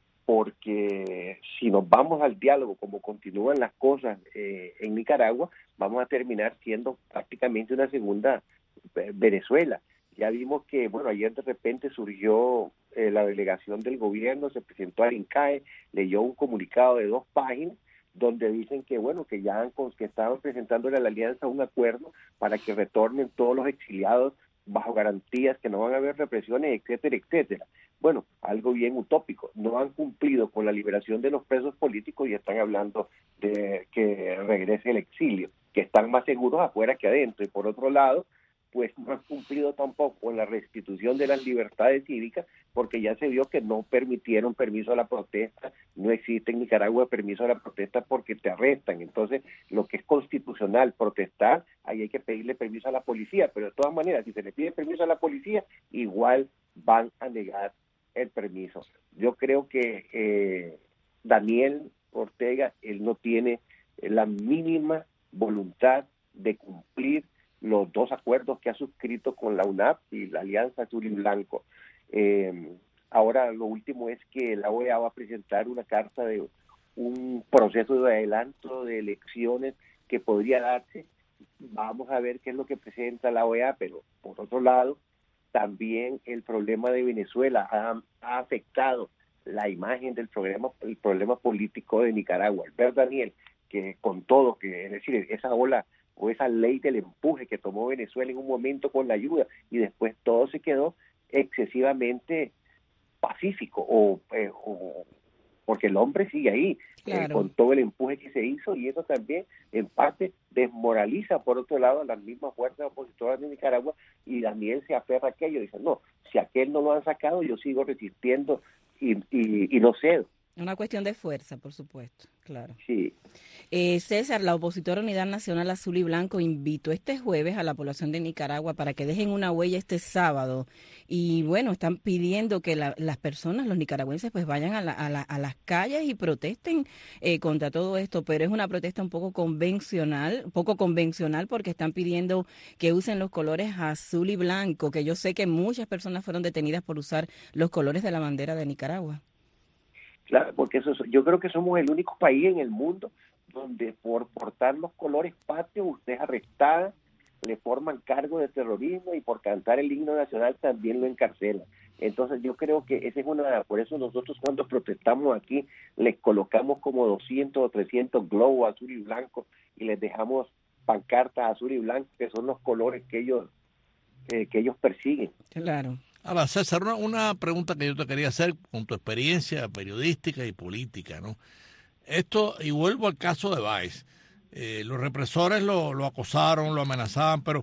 porque si nos vamos al diálogo como continúan las cosas en Nicaragua, vamos a terminar siendo prácticamente una segunda Venezuela. Ya vimos que, bueno, ayer de repente surgió la delegación del gobierno, se presentó al INCAE, leyó un comunicado de 2 páginas, donde dicen que, bueno, que ya que estaban presentándole a la alianza un acuerdo para que retornen todos los exiliados bajo garantías, que no van a haber represiones, etcétera, etcétera. Bueno, algo bien utópico. No han cumplido con la liberación de los presos políticos y están hablando de que regrese el exilio, que están más seguros afuera que adentro. Y por otro lado, pues no han cumplido tampoco con la restitución de las libertades cívicas, porque ya se vio que no permitieron permiso a la protesta. No existe en Nicaragua permiso a la protesta porque te arrestan. Entonces, lo que es constitucional, protestar, ahí hay que pedirle permiso a la policía, pero de todas maneras, si se le pide permiso a la policía, igual van a negar el permiso. Yo creo que Daniel Ortega, él no tiene la mínima voluntad de cumplir los 2 acuerdos que ha suscrito con la UNAP y la Alianza Azul y Blanco. Ahora lo último es que la OEA va a presentar una carta de un proceso de adelanto de elecciones que podría darse. Vamos a ver qué es lo que presenta la OEA, pero por otro lado, también el problema de Venezuela ha afectado la imagen del el problema político de Nicaragua. El ver, Daniel, que con todo, que es decir, esa ola o esa ley del empuje que tomó Venezuela en un momento con la ayuda, y después todo se quedó excesivamente pacífico, porque el hombre sigue ahí, claro, con todo el empuje que se hizo, y eso también en parte desmoraliza por otro lado a las mismas fuerzas opositoras de Nicaragua, y Daniel se aferra a aquello, dice, no, si aquel no lo han sacado, yo sigo resistiendo y no cedo. Una cuestión de fuerza, por supuesto, claro. Sí. César, la opositora Unidad Nacional Azul y Blanco invitó este jueves a la población de Nicaragua para que dejen una huella este sábado. Y bueno, están pidiendo que las personas, los nicaragüenses, pues vayan a las calles y protesten contra todo esto. Pero es una protesta un poco convencional porque están pidiendo que usen los colores azul y blanco, que yo sé que muchas personas fueron detenidas por usar los colores de la bandera de Nicaragua. Claro, porque yo creo que somos el único país en el mundo donde por portar los colores patrios usted es arrestada, le forman cargo de terrorismo y por cantar el himno nacional también lo encarcelan. Entonces yo creo que esa es por eso nosotros cuando protestamos aquí les colocamos como 200 o 300 globos azul y blanco y les dejamos pancartas azul y blanco que son los colores que ellos persiguen. Claro. Ahora, César, una pregunta que yo te quería hacer con tu experiencia periodística y política, ¿no? Esto, y vuelvo al caso de Báez, los represores lo acosaron, lo amenazaban, pero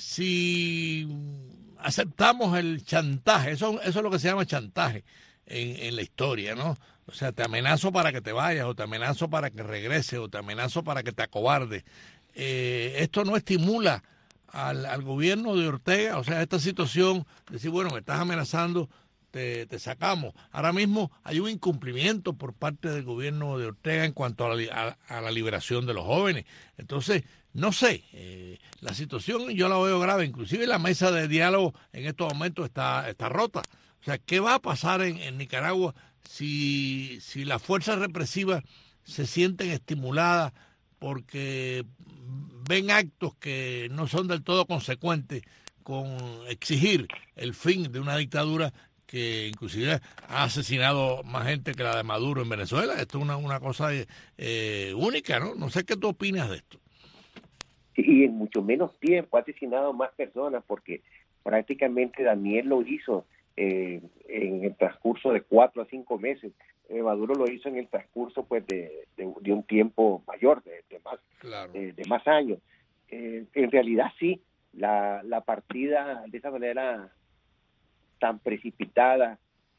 si aceptamos el chantaje, eso es lo que se llama chantaje en la historia, ¿no? O sea, te amenazo para que te vayas, o te amenazo para que regreses, o te amenazo para que te acobardes. Esto no estimula al gobierno de Ortega, o sea, esta situación, decir, bueno, me estás amenazando, te sacamos. Ahora mismo hay un incumplimiento por parte del gobierno de Ortega en cuanto a la liberación de los jóvenes. Entonces, no sé, la situación yo la veo grave, inclusive la mesa de diálogo en estos momentos está rota. O sea, ¿qué va a pasar en Nicaragua si las fuerzas represivas se sienten estimuladas porque ven actos que no son del todo consecuentes con exigir el fin de una dictadura que inclusive ha asesinado más gente que la de Maduro en Venezuela? Esto es una cosa única, ¿no? No sé qué tú opinas de esto. Y en mucho menos tiempo ha asesinado más personas porque prácticamente Daniel lo hizo en el transcurso de 4 a 5 meses. Maduro lo hizo en el transcurso pues de un tiempo mayor, de más años. En realidad sí, la partida de esa manera tan precipitada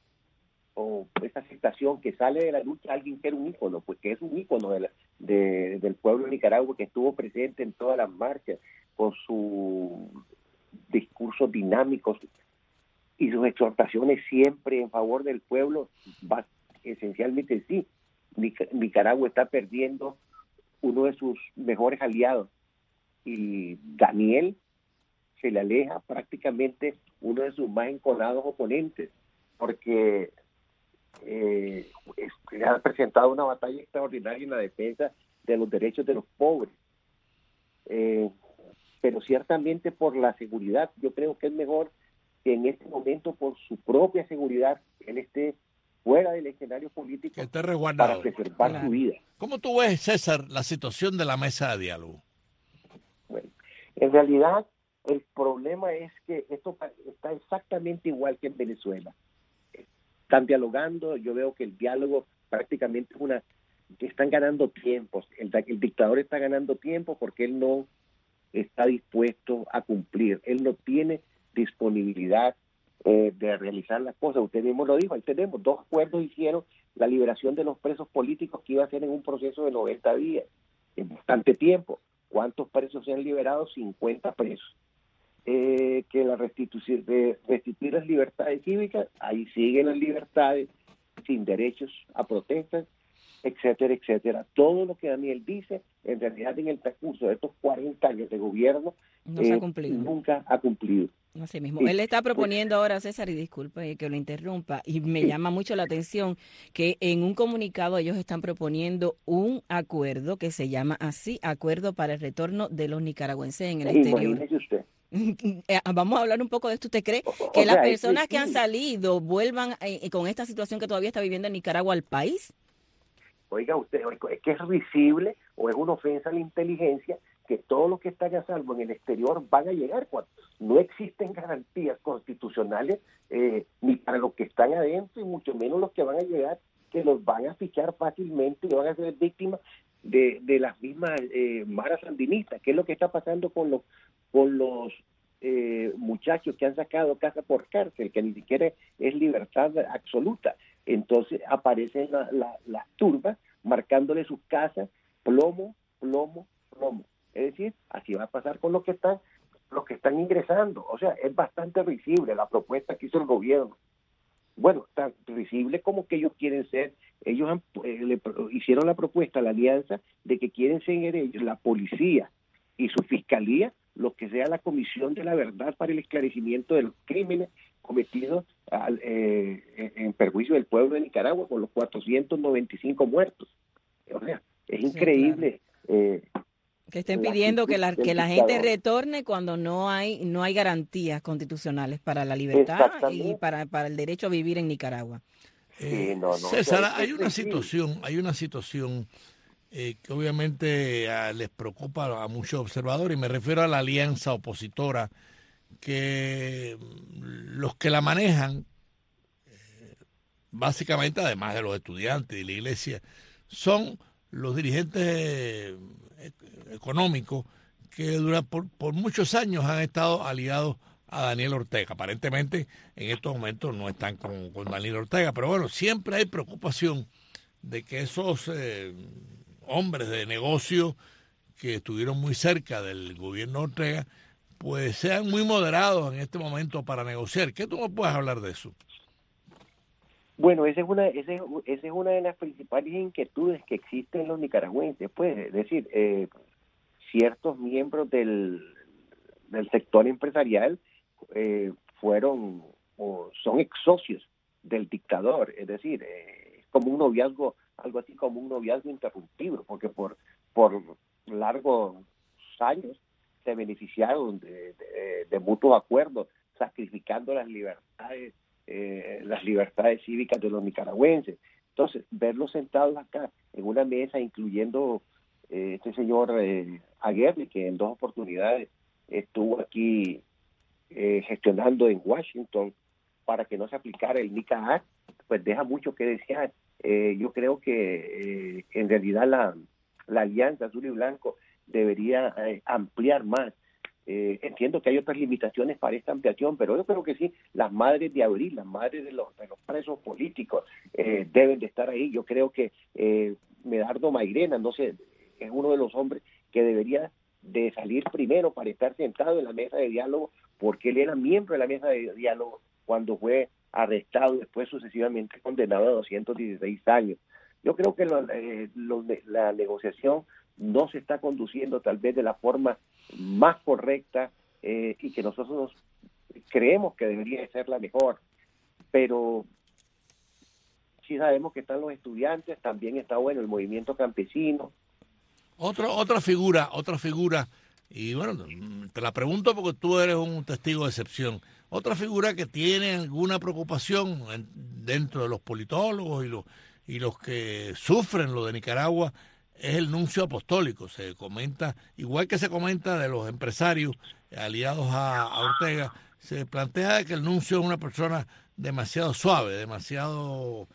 o esa aceptación que sale de la lucha alguien que era un ícono, pues que es un ícono del pueblo de Nicaragua, que estuvo presente en todas las marchas con sus discursos dinámicos y sus exhortaciones siempre en favor del pueblo. Esencialmente sí, Nicaragua está perdiendo uno de sus mejores aliados y Daniel se le aleja prácticamente uno de sus más enconados oponentes porque ha presentado una batalla extraordinaria en la defensa de los derechos de los pobres, pero ciertamente por la seguridad yo creo que es mejor que en este momento por su propia seguridad él esté fuera del escenario político para preservar su vida. ¿Cómo tú ves, César, la situación de la mesa de diálogo? Bueno, en realidad el problema es que esto está exactamente igual que en Venezuela. Están dialogando, yo veo que el diálogo prácticamente que están ganando tiempo. El dictador está ganando tiempo porque él no está dispuesto a cumplir. Él no tiene disponibilidad de realizar las cosas. Usted mismo lo dijo, ahí tenemos 2 acuerdos hicieron la liberación de los presos políticos que iba a ser en un proceso de 90 días, en bastante tiempo. ¿Cuántos presos se han liberado? 50 presos. Que restituir las libertades cívicas, ahí siguen las libertades sin derechos a protestas, etcétera, etcétera. Todo lo que Daniel dice, en realidad en el transcurso de estos 40 años de gobierno, nunca ha cumplido. Así mismo. Él está proponiendo ahora, César, y disculpe que lo interrumpa, y me llama mucho la atención que en un comunicado ellos están proponiendo un acuerdo que se llama así, Acuerdo para el Retorno de los Nicaragüenses en el Exterior. Imagínese usted. Vamos a hablar un poco de esto. ¿Usted cree que las personas que han salido vuelvan con esta situación que todavía está viviendo en Nicaragua al país? Oiga usted, es que es risible o es una ofensa a la inteligencia que todos los que están a salvo en el exterior van a llegar cuando no existen garantías constitucionales ni para los que están adentro y mucho menos los que van a llegar, que los van a fichar fácilmente y van a ser víctimas de las mismas maras sandinistas. ¿Qué es lo que está pasando con los muchachos que han sacado casa por cárcel, que ni siquiera es libertad absoluta? entonces aparecen las turbas marcándole sus casas, plomo, plomo, plomo. Es decir, así va a pasar con los que están ingresando. O sea, es bastante risible la propuesta que hizo el gobierno. Bueno, tan risible como que ellos quieren ser. Ellos hicieron la propuesta, la alianza, de que quieren ser ellos, la policía y su fiscalía, lo que sea la comisión de la verdad para el esclarecimiento de los crímenes cometidos en perjuicio del pueblo de Nicaragua, con los 495 muertos. O sea, es increíble. Claro. Que estén pidiendo que la gente retorne cuando no hay garantías constitucionales para la libertad y para el derecho a vivir en Nicaragua. César, hay una situación que obviamente les preocupa a muchos observadores, y me refiero a la alianza opositora, que los que la manejan, básicamente, además de los estudiantes y la iglesia, son los dirigentes económicos que por muchos años han estado aliados a Daniel Ortega. Aparentemente en estos momentos no están con Daniel Ortega, pero bueno, siempre hay preocupación de que esos hombres de negocio que estuvieron muy cerca del gobierno Ortega, pues sean muy moderados en este momento para negociar. ¿Qué tú me puedes hablar de eso? Bueno, esa es una de las principales inquietudes que existen los nicaragüenses, pues, es decir, ciertos miembros del sector empresarial fueron o son ex socios del dictador, es decir, como un noviazgo, algo así como un noviazgo interrumpido, porque por largos años se beneficiaron de mutuos acuerdos, sacrificando las libertades cívicas de los nicaragüenses. Entonces, verlos sentados acá en una mesa, incluyendo este señor Aguirre, que en 2 oportunidades estuvo aquí gestionando en Washington para que no se aplicara el NICA Act, pues deja mucho que desear. Yo creo que en realidad la alianza azul y blanco debería ampliar más. Entiendo que hay otras limitaciones para esta ampliación, pero yo creo que sí, las madres de abril, las madres de los presos políticos deben de estar ahí. Yo creo que Medardo Mairena, no sé, es uno de los hombres que debería de salir primero para estar sentado en la mesa de diálogo, porque él era miembro de la mesa de diálogo cuando fue arrestado, después sucesivamente condenado a 216 años. Yo creo que la negociación no se está conduciendo tal vez de la forma más correcta y que nosotros creemos que debería ser la mejor, pero sí sabemos que están los estudiantes, también está bueno el movimiento campesino. Otra figura, y bueno, te la pregunto porque tú eres un testigo de excepción. Otra figura que tiene alguna preocupación dentro de los politólogos y los que sufren lo de Nicaragua es el nuncio apostólico. Se comenta, igual que se comenta de los empresarios aliados a Ortega, se plantea que el nuncio es una persona demasiado suave, demasiado,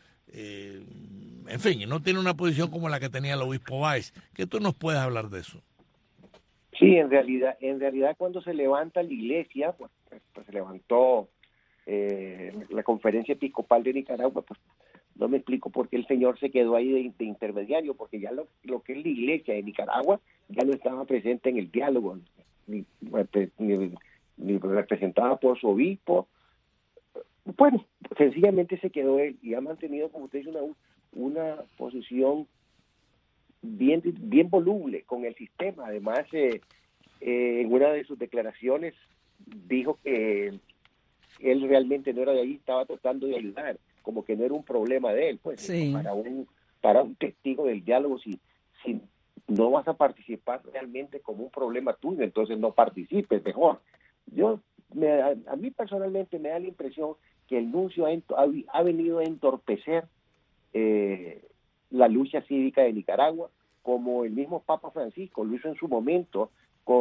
en fin, y no tiene una posición como la que tenía el obispo Báez. ¿Qué tú nos puedes hablar de eso? Sí, en realidad cuando se levanta la iglesia, pues se levantó la Conferencia Episcopal de Nicaragua, pues no me explico por qué el señor se quedó ahí de intermediario, porque ya lo que es la iglesia de Nicaragua ya no estaba presente en el diálogo, ni representada por su obispo. Bueno, sencillamente se quedó él y ha mantenido, como usted dice, una posición bien voluble con el sistema. Además, en una de sus declaraciones dijo que él realmente no era de ahí, estaba tratando de ayudar, como que no era un problema de él, pues sí. para un testigo del diálogo, si no vas a participar realmente como un problema tuyo, entonces no participes, mejor. A mí personalmente me da la impresión que el nuncio ha venido a entorpecer la lucha cívica de Nicaragua, como el mismo Papa Francisco lo hizo en su momento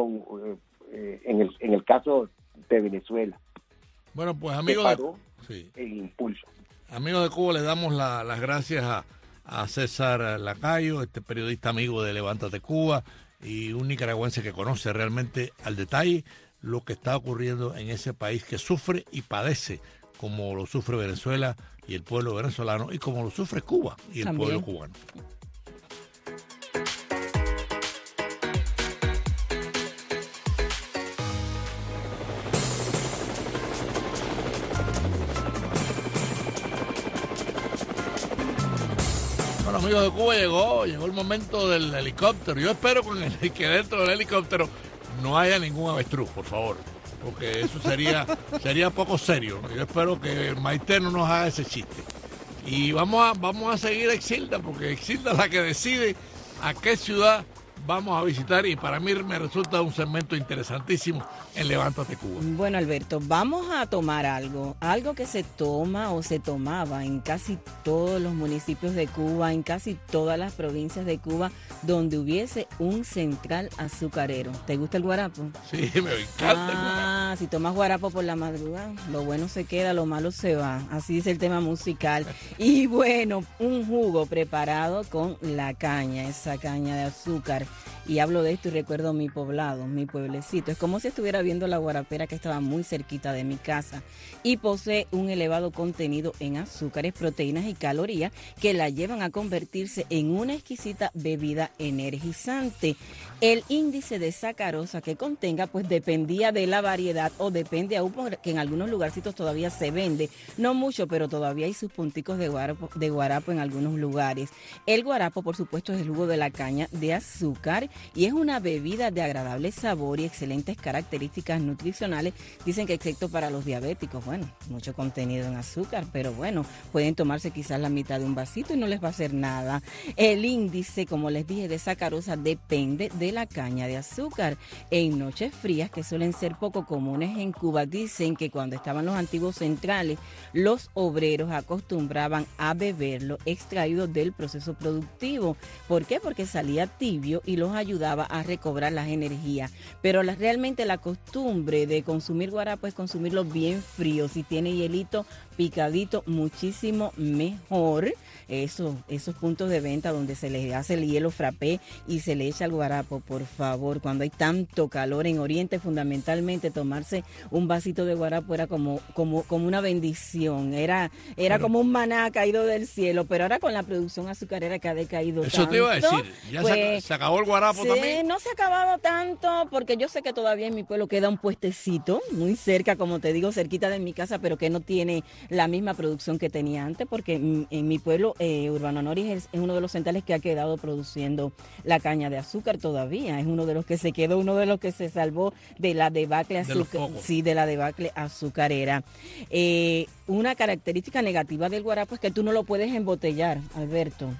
en el caso de Venezuela. Bueno, pues amigos el impulso. Amigos de Cuba, les damos las gracias a César Lacayo, este periodista amigo de Levántate Cuba y un nicaragüense que conoce realmente al detalle lo que está ocurriendo en ese país que sufre y padece como lo sufre Venezuela y el pueblo venezolano, y como lo sufre Cuba y el También. pueblo cubano. Bueno, amigos de Cuba, llegó el momento del helicóptero. Yo espero que dentro del helicóptero no haya ningún avestruz, por favor, porque eso sería poco serio, ¿no? Yo espero que Maite no nos haga ese chiste. Y vamos a seguir a Exilda, porque Exilda es la que decide a qué ciudad vamos a visitar, y para mí me resulta un segmento interesantísimo en Levántate Cuba. Bueno, Alberto, vamos a tomar algo que se toma o se tomaba en casi todos los municipios de Cuba, en casi todas las provincias de Cuba, donde hubiese un central azucarero. ¿Te gusta el guarapo? Sí, me encanta el guarapo. Si tomas guarapo por la madrugada, lo bueno se queda, lo malo se va. Así dice el tema musical. Y bueno, un jugo preparado con la caña, esa caña de azúcar. Y hablo de esto y recuerdo mi poblado, mi pueblecito. Es como si estuviera viendo la guarapera, que estaba muy cerquita de mi casa, y posee un elevado contenido en azúcares, proteínas y calorías que la llevan a convertirse en una exquisita bebida energizante. El índice de sacarosa que contenga pues dependía de la variedad, o depende aún porque en algunos lugarcitos todavía se vende, no mucho, pero todavía hay sus punticos de guarapo en algunos lugares. El guarapo, por supuesto, es el jugo de la caña de azúcar y es una bebida de agradable sabor y excelentes características nutricionales. Dicen que excepto para los diabéticos, bueno, mucho contenido en azúcar, pero bueno, pueden tomarse quizás la mitad de un vasito y no les va a hacer nada. El índice, como les dije, de sacarosa depende de la caña de azúcar. En noches frías, que suelen ser poco comunes en Cuba, dicen que cuando estaban los antiguos centrales, los obreros acostumbraban a beberlo extraído del proceso productivo. ¿Por qué? Porque salía tibio y los ayudaba a recobrar las energías. Pero realmente la costumbre de consumir guarapo es consumirlo bien frío. Si tiene hielito picadito, muchísimo mejor. Esos puntos de venta donde se le hace el hielo frappé y se le echa el guarapo, por favor, cuando hay tanto calor en Oriente, fundamentalmente tomarse un vasito de guarapo era como una bendición, era como un maná caído del cielo, pero ahora con la producción azucarera que ha decaído eso tanto. Te iba a decir, ya pues, se acabó el guarapo también. No se ha acabado tanto, porque yo sé que todavía en mi pueblo queda un puestecito muy cerca, como te digo, cerquita de mi casa, pero que no tiene la misma producción que tenía antes, porque en mi pueblo Urbano Noris es uno de los centrales que ha quedado produciendo la caña de azúcar todavía, es uno de los que se quedó, uno de los que se salvó de la debacle azucarera. Una característica negativa del guarapo es que tú no lo puedes embotellar, Alberto.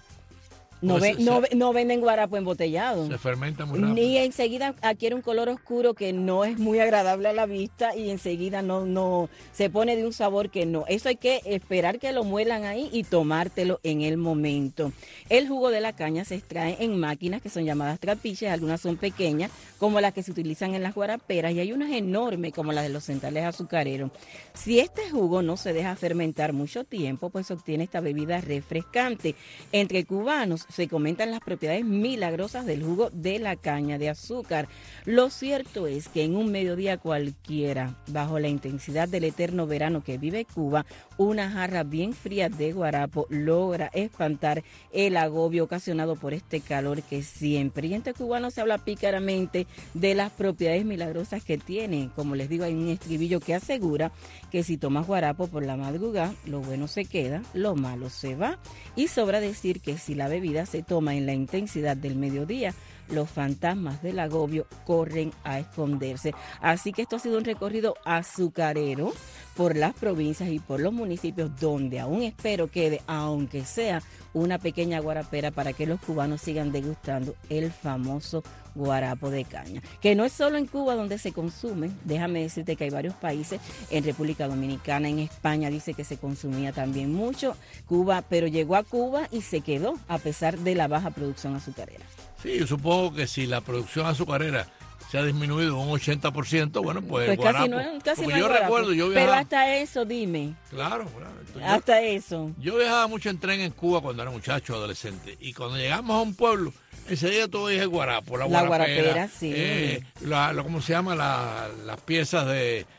No venden guarapo embotellado. Se fermenta muy rápido. Ni enseguida adquiere un color oscuro que no es muy agradable a la vista y enseguida no se pone de un sabor que no. Eso hay que esperar que lo muelan ahí y tomártelo en el momento. El jugo de la caña se extrae en máquinas que son llamadas trapiches, algunas son pequeñas como las que se utilizan en las guaraperas y hay unas enormes como las de los centrales azucareros. Si este jugo no se deja fermentar mucho tiempo, pues se obtiene esta bebida refrescante. Entre cubanos se comentan las propiedades milagrosas del jugo de la caña de azúcar. Lo cierto es que en un mediodía cualquiera, bajo la intensidad del eterno verano que vive Cuba, una jarra bien fría de guarapo logra espantar el agobio ocasionado por este calor que siempre. Y entre cubanos se habla pícaramente de las propiedades milagrosas que tiene. Como les digo, hay un estribillo que asegura que si tomas guarapo por la madrugada, lo bueno se queda, lo malo se va. Y sobra decir que si la bebida se toma en la intensidad del mediodía, los fantasmas del agobio corren a esconderse. Así que esto ha sido un recorrido azucarero por las provincias y por los municipios donde aún espero quede, aunque sea una pequeña guarapera, para que los cubanos sigan degustando el famoso guarapo de caña, que no es solo en Cuba donde se consume. Déjame decirte que hay varios países, en República Dominicana, en España dice que se consumía también mucho Cuba, pero llegó a Cuba y se quedó a pesar de la baja producción azucarera. Sí, yo supongo que si la producción azucarera se ha disminuido un 80%, bueno, pues guarapo. Casi no yo guarapo. Recuerdo, yo viajaba. Pero hasta eso, dime. Claro. Hasta eso. Yo viajaba mucho en tren en Cuba cuando era muchacho, adolescente, y cuando llegamos a un pueblo, enseguida todo dije guarapo, la guarapera, sí. ¿cómo se llama? Las piezas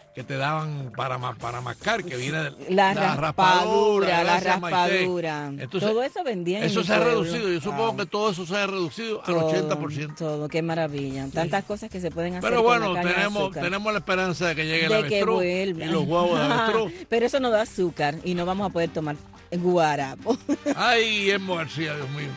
que te daban para mascar, que viene de la raspadura. Entonces, todo eso vendían. Eso se ha reducido. Yo supongo que todo eso se ha reducido al 80%. Todo, qué maravilla. Tantas cosas que se pueden hacer. Pero bueno, con la caña de azúcar. tenemos la esperanza de que llegue el de avestruz y los huevos de avestruz. Pero eso no da azúcar y no vamos a poder tomar guarapo. Ay, Guillermo García, Dios mío.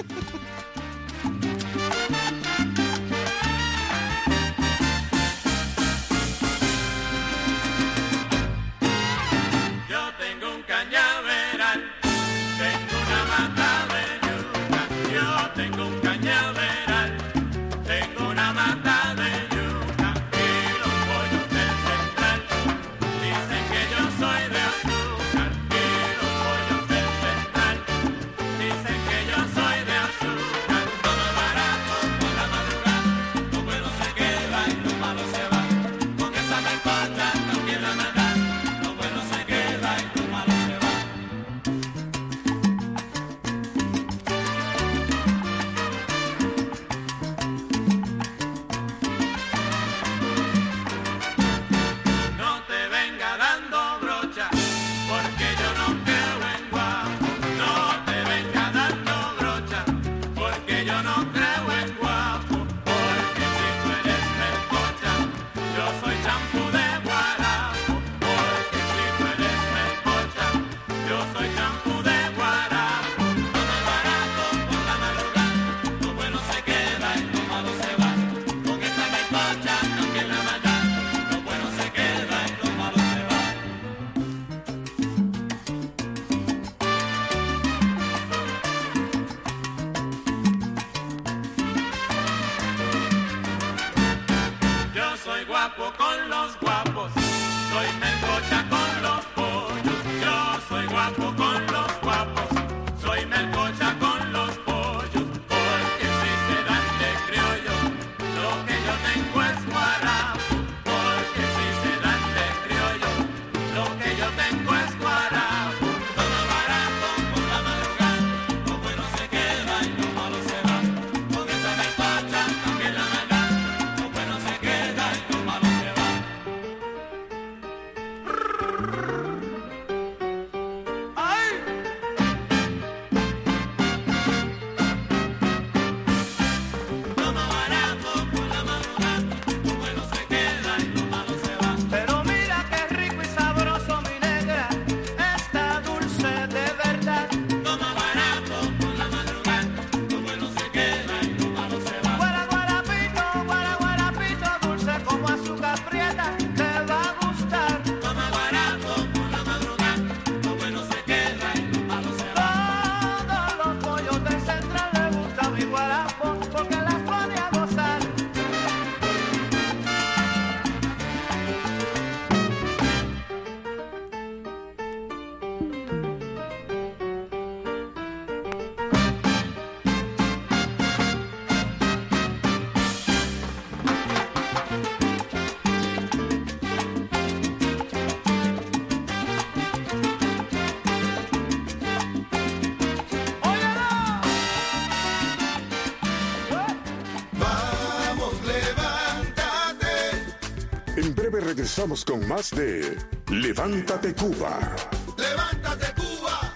Regresamos con más de Levántate Cuba. ¡Levántate Cuba!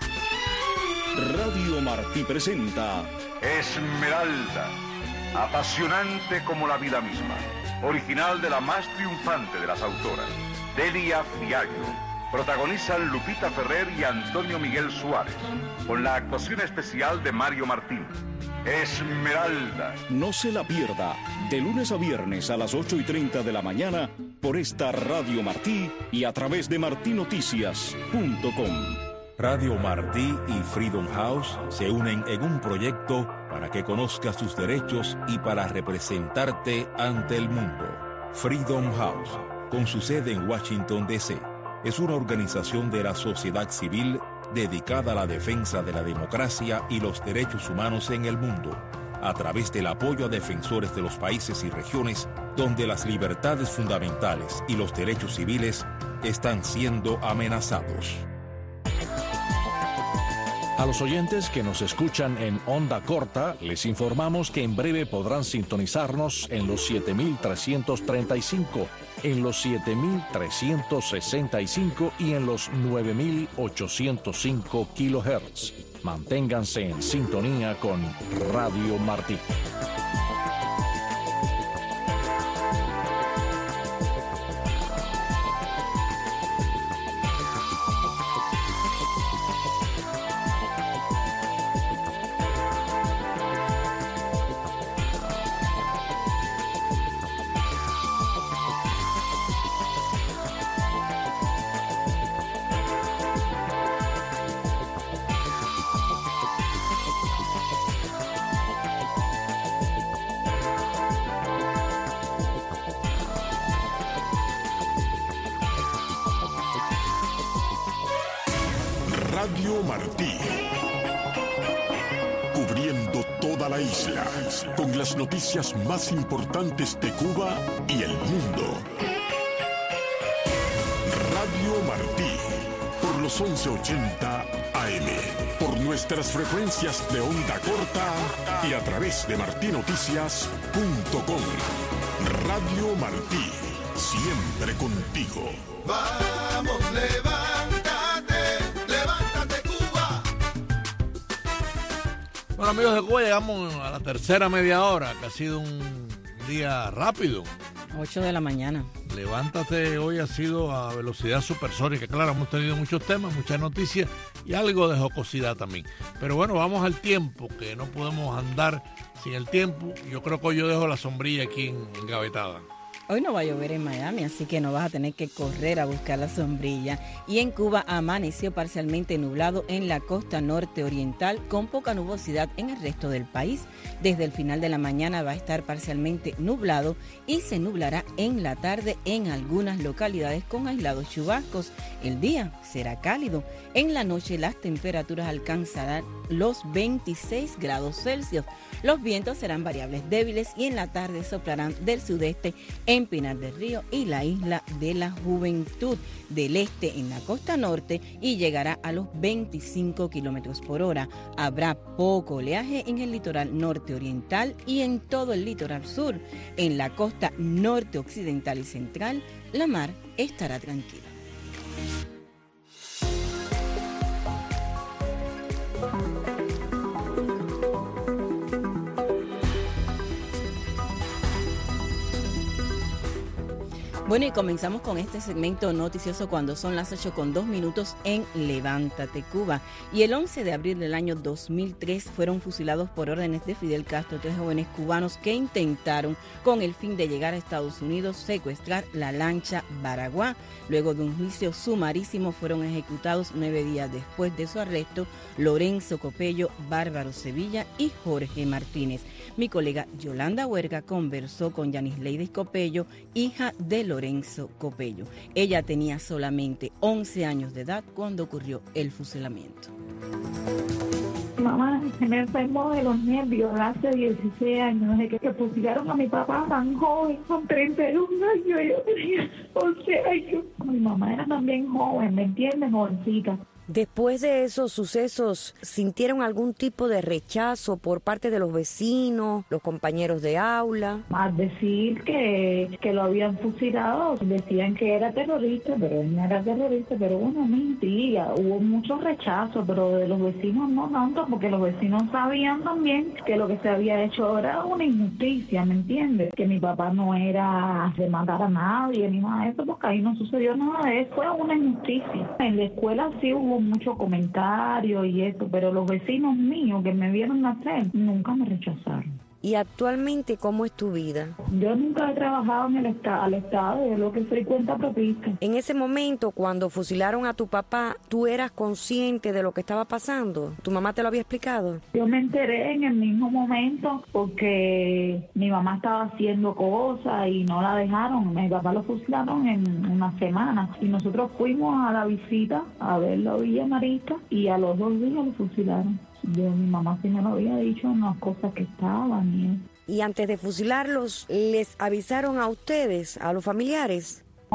Radio Martí presenta Esmeralda, apasionante como la vida misma, original de la más triunfante de las autoras, Delia Fiallo. Protagonizan Lupita Ferrer y Antonio Miguel Suárez, con la actuación especial de Mario Martín. Esmeralda. No se la pierda, de lunes a viernes a las 8:30 de la mañana por esta Radio Martí y a través de martinoticias.com. Radio Martí y Freedom House se unen en un proyecto para que conozcas tus derechos y para representarte ante el mundo. Freedom House, con su sede en Washington, D.C., es una organización de la sociedad civil dedicada a la defensa de la democracia y los derechos humanos en el mundo, a través del apoyo a defensores de los países y regiones donde las libertades fundamentales y los derechos civiles están siendo amenazados. A los oyentes que nos escuchan en onda corta, les informamos que en breve podrán sintonizarnos en los 7.335, en los 7.365 y en los 9.805 kilohertz. Manténganse en sintonía con Radio Martí. Radio Martí, cubriendo toda la isla, con las noticias más importantes de Cuba y el mundo. Radio Martí, por los 1180 AM, por nuestras frecuencias de onda corta y a través de martinoticias.com. Radio Martí, siempre contigo. Vamos, levántate Cuba. Bueno, amigos de Cuba, llegamos a la tercera media hora, que ha sido un día rápido. 8 de la mañana. Levántate hoy ha sido a velocidad supersónica. Claro, hemos tenido muchos temas, muchas noticias y algo de jocosidad también. Pero bueno, vamos al tiempo, que no podemos andar sin el tiempo. Yo creo que hoy yo dejo la sombrilla aquí engavetada. Hoy no va a llover en Miami, así que no vas a tener que correr a buscar la sombrilla. Y en Cuba amaneció parcialmente nublado en la costa norte oriental, con poca nubosidad en el resto del país. Desde el final de la mañana va a estar parcialmente nublado y se nublará en la tarde en algunas localidades con aislados chubascos. El día será cálido. En la noche las temperaturas alcanzarán los 26 grados Celsius. Los vientos serán variables débiles y en la tarde soplarán del sudeste en Pinar del Río y la Isla de la Juventud, del este en la costa norte y llegará a los 25 kilómetros por hora. Habrá poco oleaje en el litoral norte oriental y en todo el litoral sur. En la costa norte occidental y central, la mar estará tranquila. Bueno, y comenzamos con este segmento noticioso cuando son las 8:02 en Levántate Cuba. Y el 11 de abril del año 2003 fueron fusilados por órdenes de Fidel Castro 3 jóvenes cubanos que intentaron, con el fin de llegar a Estados Unidos, secuestrar la lancha Baraguá. Luego de un juicio sumarísimo fueron ejecutados 9 días después de su arresto Lorenzo Copello, Bárbaro Sevilla y Jorge Martínez. Mi colega Yolanda Huerga conversó con Yanisleides Copello, hija de Lorenzo Copello. Ella tenía solamente 11 años de edad cuando ocurrió el fusilamiento. Mamá, se me enfermó de los nervios hace 16 años, desde que fusilaron a mi papá tan joven, con 31 años, yo tenía 11 años. Mi mamá era también joven, ¿me entiendes? Jovencita. Después de esos sucesos, ¿sintieron algún tipo de rechazo por parte de los vecinos, los compañeros de aula? Al decir que lo habían fusilado, decían que era terrorista, pero él no era terrorista, pero bueno, mentira, hubo mucho rechazo, pero de los vecinos no tanto, porque los vecinos sabían también que lo que se había hecho era una injusticia, ¿me entiendes? Que mi papá no era de matar a nadie ni nada de eso, porque ahí no sucedió nada de eso, fue una injusticia. En la escuela sí hubo mucho comentario y eso, pero los vecinos míos que me vieron nacer nunca me rechazaron. ¿Y actualmente cómo es tu vida? Yo nunca he trabajado en al Estado, yo lo que soy cuenta propista. En ese momento, cuando fusilaron a tu papá, ¿tú eras consciente de lo que estaba pasando? ¿Tu mamá te lo había explicado? Yo me enteré en el mismo momento porque mi mamá estaba haciendo cosas y no la dejaron. Mi papá lo fusilaron en una semana y nosotros fuimos a la visita a verlo a Villa Marista y a los 2 días lo fusilaron. Mi mamá sí me lo había dicho en las cosas que estaban y eso. ¿Y antes de fusilarlos, les avisaron a ustedes, a los familiares?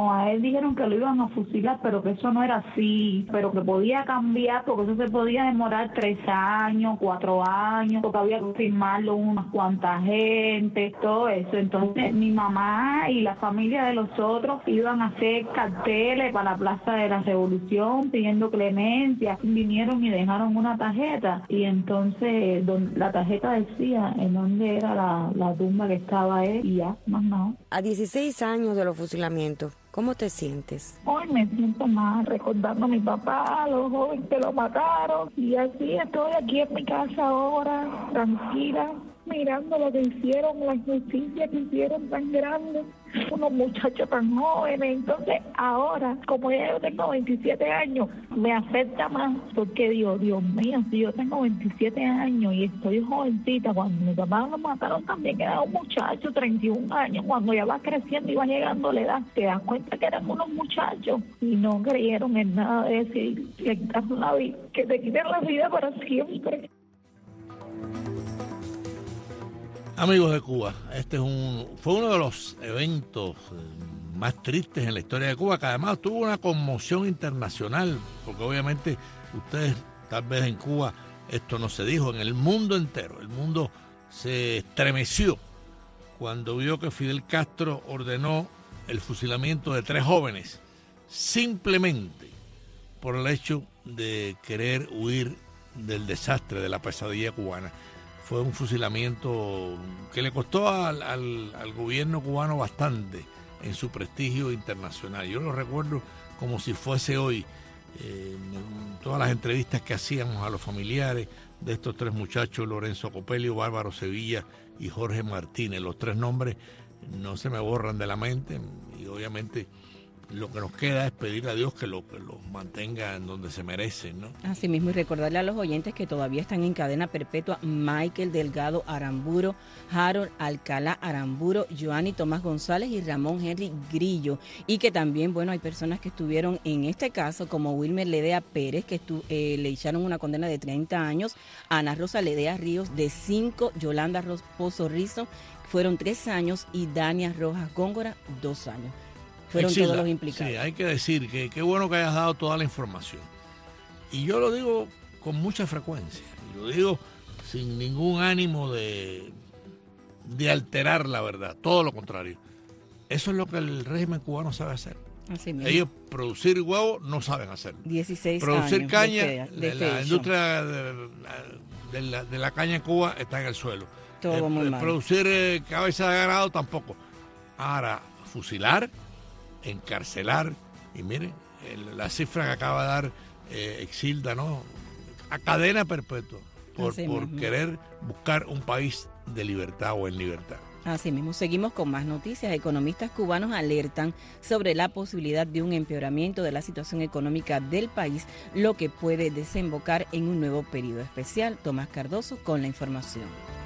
A él dijeron que lo iban a fusilar, pero que eso no era así, pero que podía cambiar, porque eso se podía demorar 3 años, 4 años, porque había que firmarlo unas cuantas gente, todo eso. Entonces mi mamá y la familia de los otros iban a hacer carteles para la Plaza de la Revolución pidiendo clemencia. Vinieron y dejaron una tarjeta, y entonces la tarjeta decía en dónde era la tumba que estaba él, y ya, más nada. A 16 años de los fusilamientos, ¿cómo te sientes? Hoy me siento mal recordando a mi papá, a los jóvenes que lo mataron, y así estoy aquí en mi casa ahora, tranquila, mirando lo que hicieron, la injusticia que hicieron tan grande, unos muchachos tan jóvenes. Entonces ahora, como ya yo tengo 27 años, me afecta más, porque digo, Dios mío, si yo tengo 27 años y estoy jovencita, cuando mi papá lo mataron también era un muchacho, 31 años, cuando ya va creciendo y va llegando a la edad, te das cuenta que eran unos muchachos y no creyeron en nada de decir que te quiten la vida para siempre. Amigos de Cuba, fue uno de los eventos más tristes en la historia de Cuba, que además tuvo una conmoción internacional, porque obviamente ustedes, tal vez en Cuba, esto no se dijo, en el mundo entero, el mundo se estremeció cuando vio que Fidel Castro ordenó el fusilamiento de 3 jóvenes, simplemente por el hecho de querer huir del desastre, de la pesadilla cubana. Fue un fusilamiento que le costó al gobierno cubano bastante en su prestigio internacional. Yo lo recuerdo como si fuese hoy, todas las entrevistas que hacíamos a los familiares de estos 3 muchachos, Lorenzo Copelio, Bárbaro Sevilla y Jorge Martínez. Los 3 nombres no se me borran de la mente, y obviamente lo que nos queda es pedir a Dios que los mantenga en donde se merecen, ¿no? Así mismo, y recordarle a los oyentes que todavía están en cadena perpetua Michael Delgado Aramburo, Harold Alcalá Aramburo, Joanny Tomás González y Ramón Henry Grillo, y que también, bueno, hay personas que estuvieron en este caso, como Wilmer Ledea Pérez, que le echaron una condena de 30 años, Ana Rosa Ledea Ríos de 5, Yolanda Pozo Rizo fueron 3 años, y Dania Rojas Góngora 2 años. Fueron Exilda, todos los implicados. Sí, hay que decir que qué bueno que hayas dado toda la información. Y yo lo digo con mucha frecuencia, y lo digo sin ningún ánimo de alterar la verdad, todo lo contrario. Eso es lo que el régimen cubano sabe hacer. Así mismo. Ellos producir huevos no saben hacer. 16 producir años caña, la industria de la caña en Cuba está en el suelo. Todo muy mal. Producir cabeza de ganado tampoco. Ahora, fusilar, encarcelar, y miren la cifra que acaba de dar Exilda, ¿no? A cadena perpetua por querer buscar un país de libertad o en libertad. Así mismo, seguimos con más noticias. Economistas cubanos alertan sobre la posibilidad de un empeoramiento de la situación económica del país, lo que puede desembocar en un nuevo periodo especial. Tomás Cardoso con la información.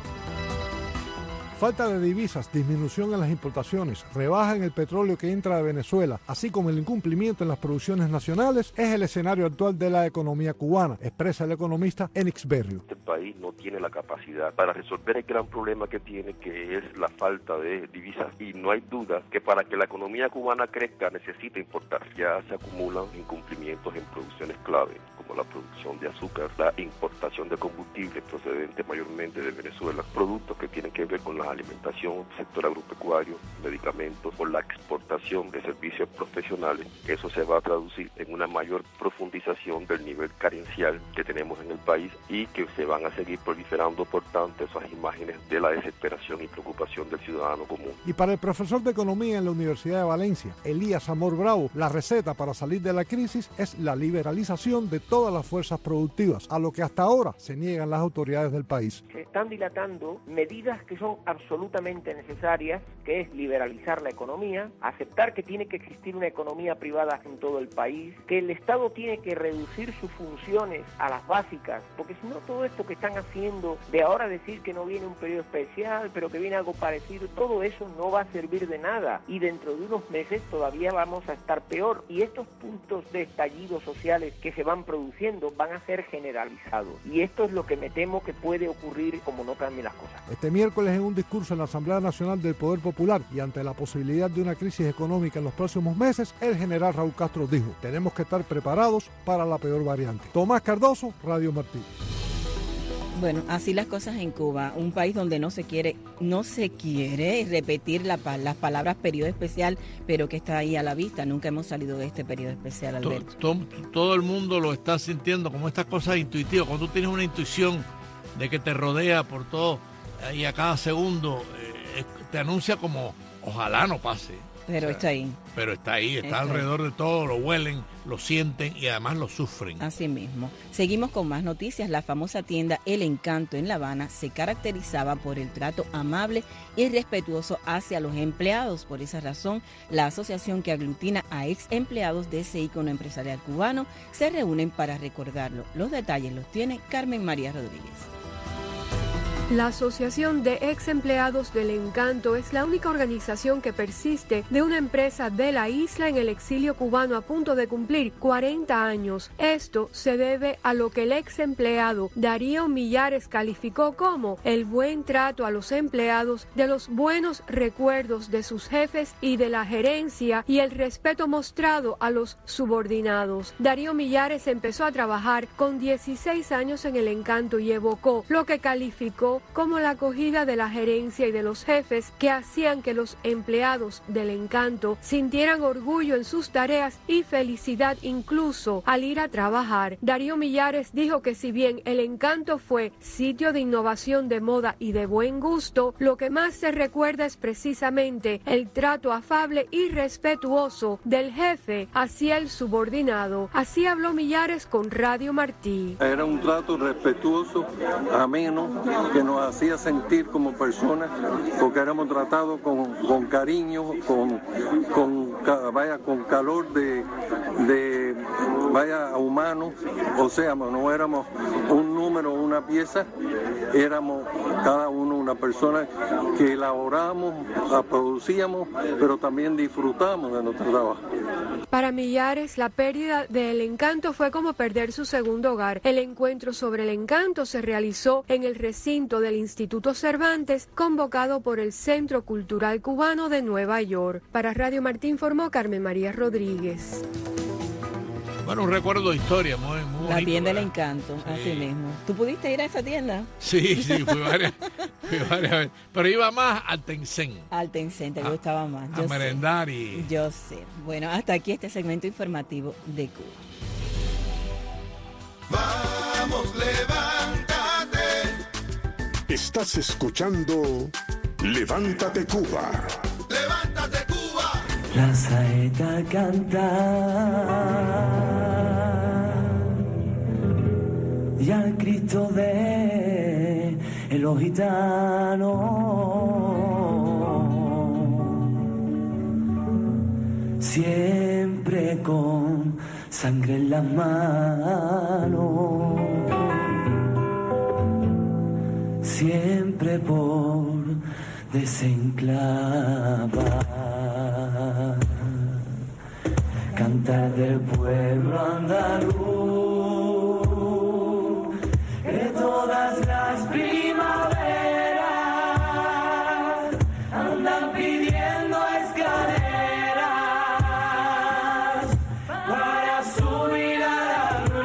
Falta de divisas, disminución en las importaciones, rebaja en el petróleo que entra de Venezuela, así como el incumplimiento en las producciones nacionales, es el escenario actual de la economía cubana, expresa el economista Enix Berrio. Este país no tiene la capacidad para resolver el gran problema que tiene, que es la falta de divisas, y no hay duda que para que la economía cubana crezca necesita importar. Ya se acumulan incumplimientos en producciones clave, como la producción de azúcar, la importación de combustible procedente mayormente de Venezuela, productos que tienen que ver con la alimentación, sector agropecuario, medicamentos, o la exportación de servicios profesionales. Eso se va a traducir en una mayor profundización del nivel carencial que tenemos en el país, y que se van a seguir proliferando, por tanto, esas imágenes de la desesperación y preocupación del ciudadano común. Y para el profesor de Economía en la Universidad de Valencia, Elías Amor Bravo, la receta para salir de la crisis es la liberalización de todas las fuerzas productivas, a lo que hasta ahora se niegan las autoridades del país. Se están dilatando medidas que son absolutamente necesarias, que es liberalizar la economía, aceptar que tiene que existir una economía privada en todo el país, que el Estado tiene que reducir sus funciones a las básicas, porque si no, todo esto que están haciendo de ahora decir que no viene un periodo especial, pero que viene algo parecido, todo eso no va a servir de nada, y dentro de unos meses todavía vamos a estar peor, y estos puntos de estallidos sociales que se van produciendo van a ser generalizados, y esto es lo que me temo que puede ocurrir como no cambien las cosas. Este miércoles, en un discurso en la Asamblea Nacional del Poder Popular y ante la posibilidad de una crisis económica en los próximos meses, el general Raúl Castro dijo: tenemos que estar preparados para la peor variante. Tomás Cardoso, Radio Martí. Bueno, así las cosas en Cuba, un país donde no se quiere repetir las palabras periodo especial, pero que está ahí a la vista. Nunca hemos salido de este periodo especial, Alberto. Todo el mundo lo está sintiendo como estas cosas intuitivas. Cuando tú tienes una intuición de que te rodea por todo y a cada segundo te anuncia como ojalá no pase. Pero está ahí. Pero está ahí, está alrededor de todo, lo huelen, lo sienten y además lo sufren. Así mismo. Seguimos con más noticias. La famosa tienda El Encanto en La Habana se caracterizaba por el trato amable y respetuoso hacia los empleados. Por esa razón, la asociación que aglutina a ex empleados de ese ícono empresarial cubano se reúnen para recordarlo. Los detalles los tiene Carmen María Rodríguez. La Asociación de Ex Empleados del Encanto es la única organización que persiste de una empresa de la isla en el exilio cubano a punto de cumplir 40 años. Esto se debe a lo que el ex empleado Darío Millares calificó como el buen trato a los empleados, de los buenos recuerdos de sus jefes y de la gerencia y el respeto mostrado a los subordinados. Darío Millares empezó a trabajar con 16 años en el Encanto y evocó lo que calificó como la acogida de la gerencia y de los jefes que hacían que los empleados del Encanto sintieran orgullo en sus tareas y felicidad incluso al ir a trabajar. Darío Millares dijo que si bien el Encanto fue sitio de innovación de moda y de buen gusto, lo que más se recuerda es precisamente el trato afable y respetuoso del jefe hacia el subordinado. Así habló Millares con Radio Martí. Era un trato respetuoso, ameno, que nos hacía sentir como personas, porque éramos tratados con cariño, con calor de humano, o sea, no éramos un número, una pieza, éramos cada uno una persona que elaboramos, producíamos, pero también disfrutamos de nuestro trabajo. Para Millares, la pérdida del Encanto fue como perder su segundo hogar. El encuentro sobre el Encanto se realizó en el recinto del Instituto Cervantes, convocado por el Centro Cultural Cubano de Nueva York. Para Radio Martí informó Carmen María Rodríguez. Bueno, un recuerdo de historia muy bonito. La tienda del Encanto, sí. Así mismo. ¿Tú pudiste ir a esa tienda? Sí, fui varias veces. Pero iba más al Tencent. Al Tencent, te gustaba más. A merendar y... Yo sé. Bueno, hasta aquí este segmento informativo de Cuba. Vamos, levántate. Estás escuchando Levántate Cuba. Levántate Cuba. La saeta canta y al Cristo de los gitanos siempre con sangre en las manos, siempre por desenclavar, cantar del pueblo andaluz, que todas las primaveras andan pidiendo escaleras para subir a la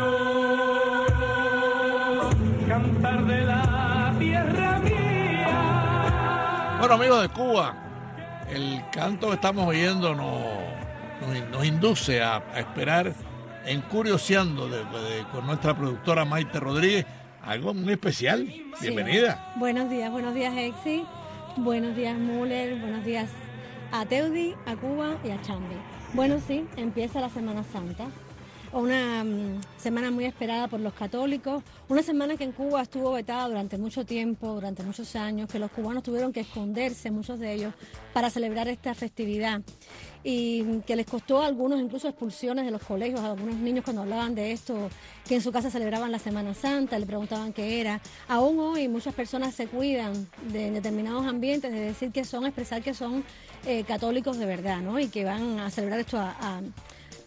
luz, cantar de la tierra mía. Bueno, amigos de Cuba, el canto que estamos oyendo nos induce a esperar, curioseando con nuestra productora Maite Rodríguez, algo muy especial. Bienvenida. Sí. Buenos días, Exi. Buenos días, Müller. Buenos días a Teudi, a Cuba y a Chambi. Bueno, sí, empieza la Semana Santa. Una semana muy esperada por los católicos, una semana que en Cuba estuvo vetada durante mucho tiempo, durante muchos años, que los cubanos tuvieron que esconderse, muchos de ellos, para celebrar esta festividad, y que les costó a algunos incluso expulsiones de los colegios, a algunos niños cuando hablaban de esto, que en su casa celebraban la Semana Santa, le preguntaban qué era. Aún hoy muchas personas se cuidan de determinados ambientes de decir que son, expresar que son católicos de verdad, ¿no? Y que van a celebrar esto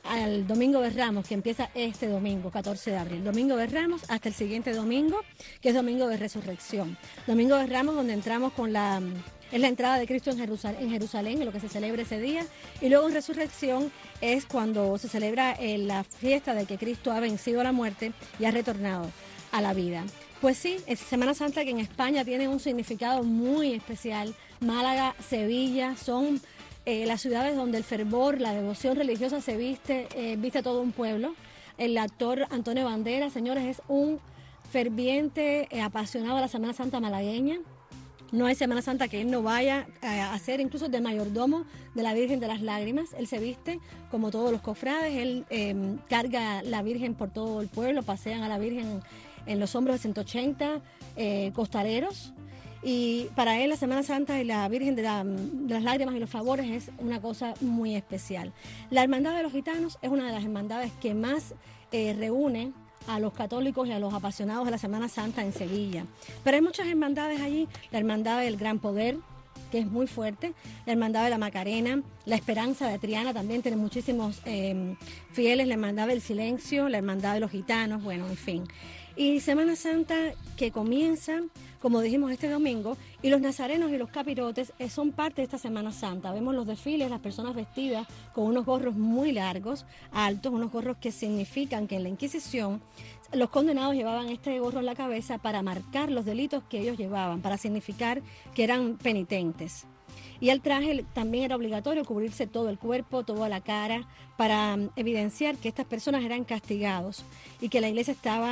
al Domingo de Ramos, que empieza este domingo, 14 de abril. Domingo de Ramos hasta el siguiente domingo, que es Domingo de Resurrección. Domingo de Ramos, donde entramos es la entrada de Cristo en Jerusalén, en lo que se celebra ese día. Y luego en Resurrección es cuando se celebra la fiesta de que Cristo ha vencido a la muerte y ha retornado a la vida. Pues sí, es Semana Santa que en España tiene un significado muy especial. Málaga, Sevilla son las ciudades donde el fervor, la devoción religiosa se viste a todo un pueblo. El actor Antonio Banderas, señores, es un ferviente apasionado de la Semana Santa malagueña. No hay Semana Santa que él no vaya a hacer, incluso de mayordomo de la Virgen de las Lágrimas. Él se viste como todos los cofrades, él carga la Virgen por todo el pueblo, pasean a la Virgen en los hombros de 180 costaleros. Y para él la Semana Santa y la Virgen de las Lágrimas y los Favores es una cosa muy especial. La Hermandad de los Gitanos es una de las hermandades que más reúne a los católicos y a los apasionados de la Semana Santa en Sevilla. Pero hay muchas hermandades allí, la Hermandad del Gran Poder, que es muy fuerte, la Hermandad de la Macarena, la Esperanza de Triana también tiene muchísimos fieles, la Hermandad del Silencio, la Hermandad de los Gitanos, bueno, en fin. Y Semana Santa que comienza, como dijimos, este domingo, y los nazarenos y los capirotes son parte de esta Semana Santa. Vemos los desfiles, las personas vestidas con unos gorros muy largos, altos, unos gorros que significan que en la Inquisición los condenados llevaban este gorro en la cabeza para marcar los delitos que ellos llevaban, para significar que eran penitentes. Y el traje también era obligatorio cubrirse todo el cuerpo, toda la cara, para evidenciar que estas personas eran castigados y que la iglesia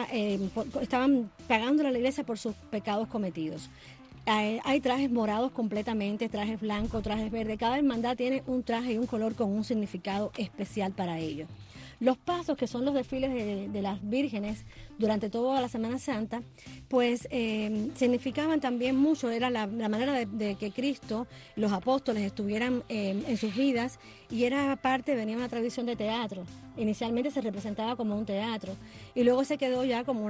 estaban pagando a la iglesia por sus pecados cometidos. Hay trajes morados completamente, trajes blancos, trajes verdes. Cada hermandad tiene un traje y un color con un significado especial para ellos. Los pasos, que son los desfiles de las vírgenes durante toda la Semana Santa, pues significaban también mucho, era la manera de que Cristo, los apóstoles estuvieran en sus vidas, y era parte, venía una tradición de teatro. Inicialmente se representaba como un teatro y luego se quedó ya como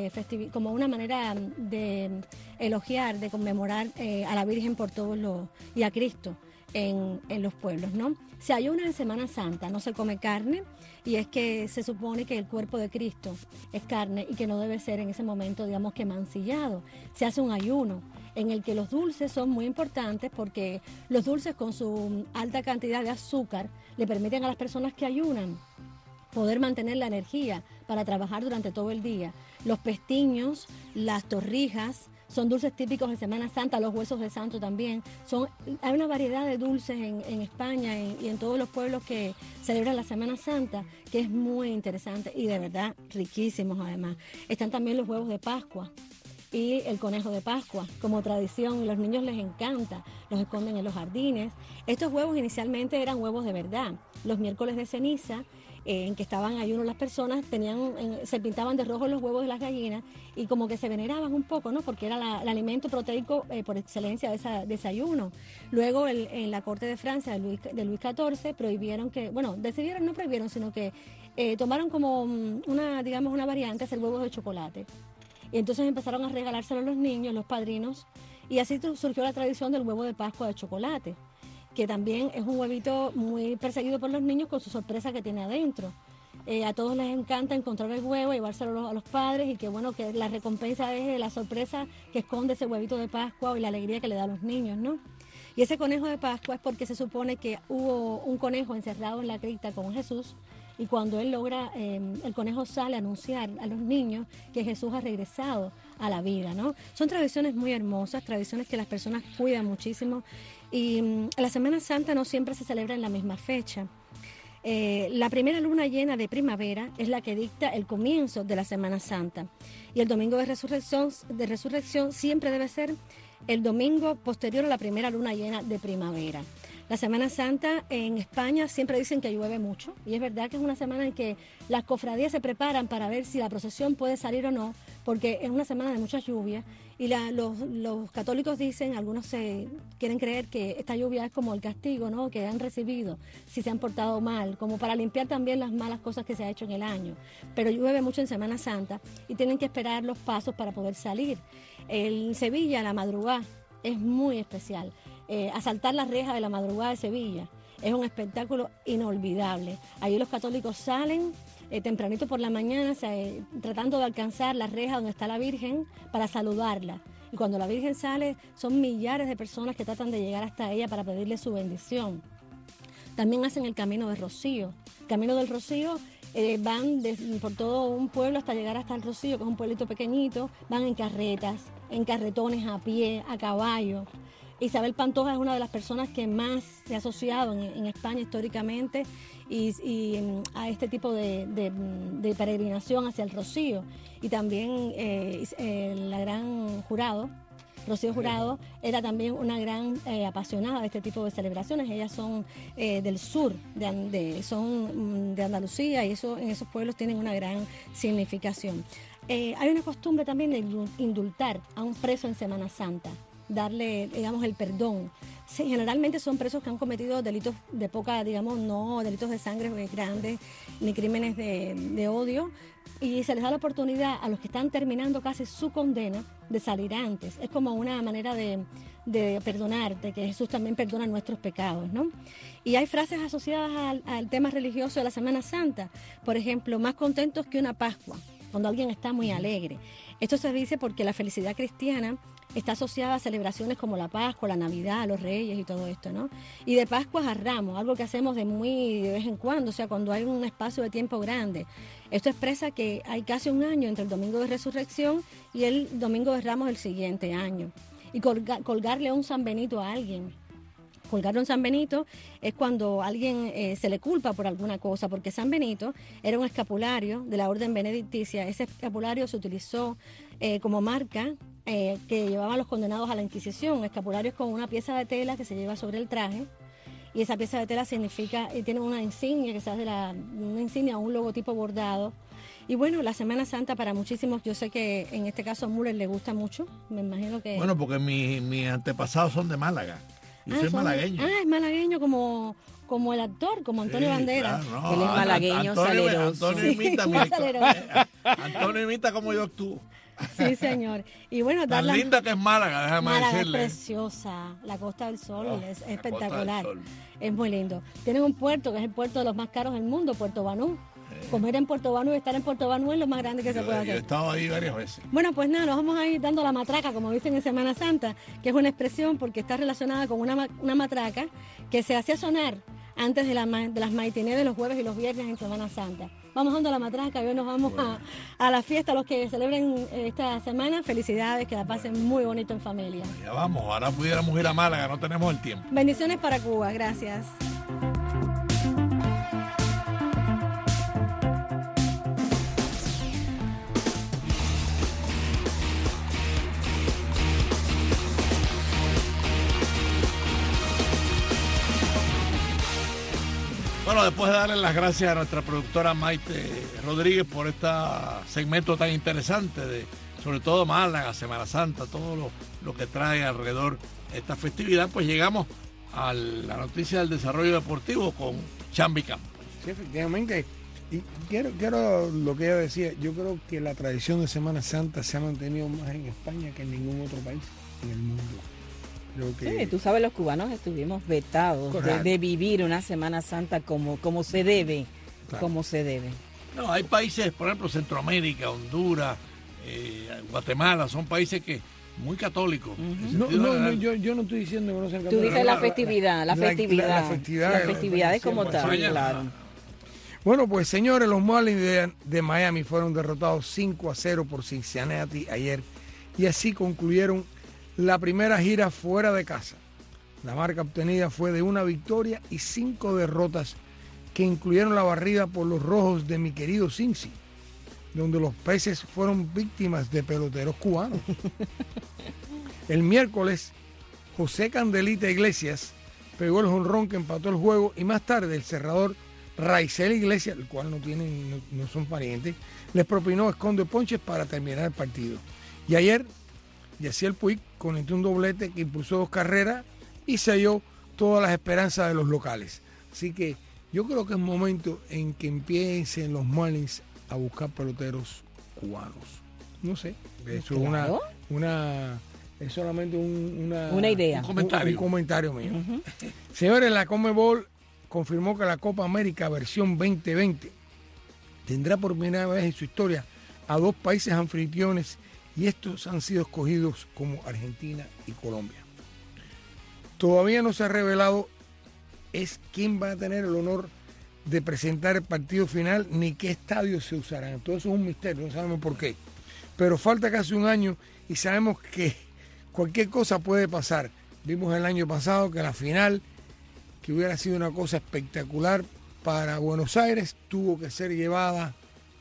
una manera de elogiar, de conmemorar a la Virgen por todos y a Cristo en los pueblos, ¿no? Se ayuna en Semana Santa, no se come carne, y es que se supone que el cuerpo de Cristo es carne y que no debe ser en ese momento, digamos, que mancillado. Se hace un ayuno en el que los dulces son muy importantes, porque los dulces, con su alta cantidad de azúcar, le permiten a las personas que ayunan poder mantener la energía para trabajar durante todo el día. Los pestiños, las torrijas, son dulces típicos de Semana Santa, los huesos de santo también. Hay una variedad de dulces en España y en todos los pueblos que celebran la Semana Santa, que es muy interesante y de verdad riquísimos además. Están también los huevos de Pascua y el conejo de Pascua como tradición, y los niños les encanta, los esconden en los jardines. Estos huevos inicialmente eran huevos de verdad. Los miércoles de ceniza, en que estaban ayuno las personas, se pintaban de rojo los huevos de las gallinas y como que se veneraban un poco, ¿no? Porque era el alimento proteico por excelencia de ese ayuno. Luego en la corte de Francia de Luis XIV decidieron, no prohibieron, sino que tomaron como una variante, hacer huevos de chocolate. Y entonces empezaron a regalárselo a los niños, los padrinos, y así surgió la tradición del huevo de Pascua de chocolate, que también es un huevito muy perseguido por los niños con su sorpresa que tiene adentro. A todos les encanta encontrar el huevo, llevárselo a los padres, y que la recompensa es la sorpresa que esconde ese huevito de Pascua y la alegría que le da a los niños, ¿no? Y ese conejo de Pascua es porque se supone que hubo un conejo encerrado en la cripta con Jesús, y cuando él el conejo sale a anunciar a los niños que Jesús ha regresado a la vida, ¿no? Son tradiciones muy hermosas, tradiciones que las personas cuidan muchísimo, y la Semana Santa no siempre se celebra en la misma fecha. La primera luna llena de primavera es la que dicta el comienzo de la Semana Santa, y el domingo de resurrección siempre debe ser el domingo posterior a la primera luna llena de primavera. La Semana Santa en España siempre dicen que llueve mucho, y es verdad que es una semana en que las cofradías se preparan para ver si la procesión puede salir o no, porque es una semana de mucha lluvia, y los católicos dicen, algunos quieren creer que esta lluvia es como el castigo, ¿no?, que han recibido si se han portado mal, como para limpiar también las malas cosas que se ha hecho en el año. Pero llueve mucho en Semana Santa y tienen que esperar los pasos para poder salir. En Sevilla la madrugada es muy especial. Asaltar la reja de la madrugada de Sevilla Es un espectáculo inolvidable. Ahí los católicos salen tempranito por la mañana, tratando de alcanzar la reja donde está la Virgen para saludarla. Y cuando la Virgen sale, son millares de personas que tratan de llegar hasta ella para pedirle su bendición. También hacen el Camino de Rocío. Camino del Rocío, van por todo un pueblo hasta llegar hasta el Rocío, que es un pueblito pequeñito. Van en carretas, en carretones, a pie, a caballo. Isabel Pantoja es una de las personas que más se ha asociado en España históricamente y a este tipo de peregrinación hacia el Rocío. Y también la gran Jurado, Rocío Jurado, era también una gran apasionada de este tipo de celebraciones. Ellas son del sur, son de Andalucía, y eso en esos pueblos tienen una gran significación. Hay una costumbre también de indultar a un preso en Semana Santa, darle, digamos, el perdón. Sí, generalmente son presos que han cometido delitos de poca, digamos, no delitos de sangre grandes, ni crímenes de odio, y se les da la oportunidad a los que están terminando casi su condena de salir antes. Es como una manera de perdonar, de que Jesús también perdona nuestros pecados, ¿no? Y hay frases asociadas al tema religioso de la Semana Santa. Por ejemplo, más contentos que una Pascua, cuando alguien está muy alegre. Esto se dice porque la felicidad cristiana está asociada a celebraciones como la Pascua, la Navidad, los Reyes y todo esto, ¿no? Y de Pascuas a Ramos, algo que hacemos de vez en cuando, o sea, cuando hay un espacio de tiempo grande. Esto expresa que hay casi un año entre el Domingo de Resurrección y el Domingo de Ramos del siguiente año. Y colgarle un San Benito a alguien. Colgarle un San Benito es cuando alguien se le culpa por alguna cosa, porque San Benito era un escapulario de la Orden Benedicticia. Ese escapulario se utilizó como marca que llevaban los condenados a la Inquisición. Escapulario es con una pieza de tela que se lleva sobre el traje, y esa pieza de tela significa, tiene una insignia que se hace una insignia o un logotipo bordado. Y bueno, la Semana Santa para muchísimos, yo sé que en este caso a Müller le gusta mucho, me imagino que... Bueno, porque mis antepasados son de Málaga. Yo soy malagueño. Es malagueño como el actor, como Antonio Banderas. Claro, no, él es malagueño, saleroso. Antonio imita como yo actúo. Sí, señor. Y bueno, tan linda que es Málaga, déjame decirle. Es preciosa. La Costa del Sol es espectacular. Es muy lindo. Tienen un puerto que es el puerto de los más caros del mundo, Puerto Banú. Comer en Puerto Banú y estar en Puerto Banú es lo más grande que se puede hacer. Yo he estado ahí varias veces. Bueno, pues nada, nos vamos a ir dando la matraca, como dicen en Semana Santa, que es una expresión porque está relacionada con una matraca que se hacía sonar antes de las maitinées de los jueves y los viernes en Semana Santa. Vamos dando la matraca y hoy nos vamos a la fiesta. Los que celebren esta semana, felicidades, que la pasen muy bonito en familia. Ya vamos, ahora pudiéramos ir a Málaga, no tenemos el tiempo. Bendiciones para Cuba, gracias. Bueno, después de darle las gracias a nuestra productora Maite Rodríguez por este segmento tan interesante sobre todo Málaga, Semana Santa, todo lo que trae alrededor esta festividad, pues llegamos a la noticia del desarrollo deportivo con Chambi Campos. Sí, efectivamente. Y quiero lo que ella decía, yo creo que la tradición de Semana Santa se ha mantenido más en España que en ningún otro país en el mundo. Creo que... Sí, tú sabes, los cubanos estuvimos vetados de vivir una Semana Santa como se debe, claro. Como se debe. No, hay países, por ejemplo, Centroamérica, Honduras, Guatemala, son países que muy católicos. Yo no estoy diciendo que no sean católicos. Tú dices la festividad. La festividad es como tal, claro. Bueno, pues señores, los Marlins de Miami fueron derrotados 5-0 por Cincinnati ayer y así concluyeron la primera gira fuera de casa. La marca obtenida fue de una victoria y 5 derrotas que incluyeron la barrida por los rojos de mi querido Cincy, donde los peces fueron víctimas de peloteros cubanos. El miércoles, José Candelita Iglesias pegó el jonrón que empató el juego y más tarde el cerrador Raizel Iglesias, el cual no son parientes, les propinó esconde ponches para terminar el partido. Y ayer, Yaciel Puig conectó un doblete que impulsó 2 carreras y selló todas las esperanzas de los locales. Así que yo creo que es momento en que empiecen los Marlins a buscar peloteros cubanos. No sé, eso es solamente una idea. Un comentario mío. Señores, la CONMEBOL confirmó que la Copa América versión 2020 tendrá por primera vez en su historia a 2 países anfitriones, y estos han sido escogidos como Argentina y Colombia. Todavía no se ha revelado quién va a tener el honor de presentar el partido final ni qué estadios se usarán. Todo eso es un misterio, no sabemos por qué. Pero falta casi un año y sabemos que cualquier cosa puede pasar. Vimos el año pasado que la final, que hubiera sido una cosa espectacular para Buenos Aires, tuvo que ser llevada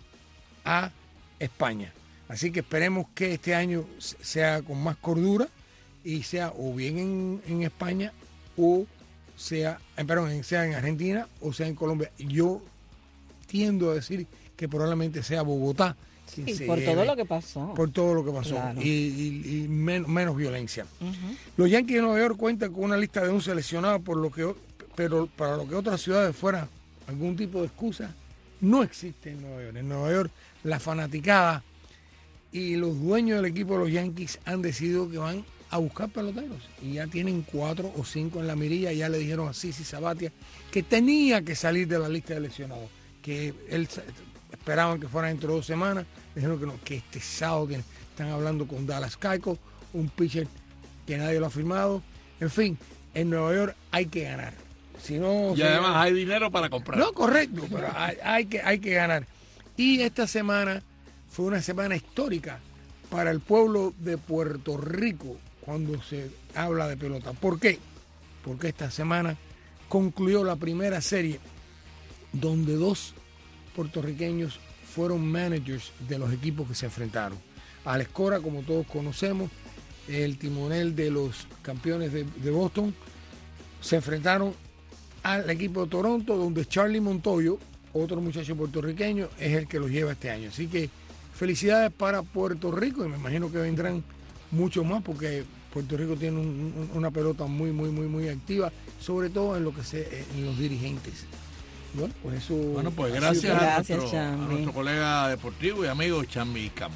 a España. Así que esperemos que este año sea con más cordura y sea o bien en España o sea en Argentina o sea en Colombia. Yo tiendo a decir que probablemente sea Bogotá. Sí, por todo lo que pasó. Por todo lo que pasó. Claro. Y menos violencia. Uh-huh. Los Yankees de Nueva York cuentan con una lista de 11 seleccionados, pero para lo que otras ciudades fuera algún tipo de excusa, no existe en Nueva York. En Nueva York, la fanaticada y los dueños del equipo de los Yankees han decidido que van a buscar peloteros y ya tienen 4 o 5 en la mirilla. Ya le dijeron a Sisi Sabathia que tenía que salir de la lista de lesionados, que él esperaban que fuera dentro de 2 semanas. Dijeron que no, que este sábado están hablando con Dallas Keuchel, un pitcher que nadie lo ha firmado. En fin, en Nueva York hay que ganar. Si no, y además hay dinero para comprar. No, correcto, pero hay que ganar. Y esta semana fue una semana histórica para el pueblo de Puerto Rico cuando se habla de pelota. ¿Por qué? Porque esta semana concluyó la primera serie donde 2 puertorriqueños fueron managers de los equipos que se enfrentaron. Alex Cora, como todos conocemos, el timonel de los campeones de Boston, se enfrentaron al equipo de Toronto, donde Charlie Montoyo, otro muchacho puertorriqueño, es el que los lleva este año. Así que felicidades para Puerto Rico, y me imagino que vendrán mucho más, porque Puerto Rico tiene una pelota muy activa, sobre todo en en los dirigentes. Bueno, pues eso. Bueno, pues gracias a nuestro colega deportivo y amigo Chambi Campo.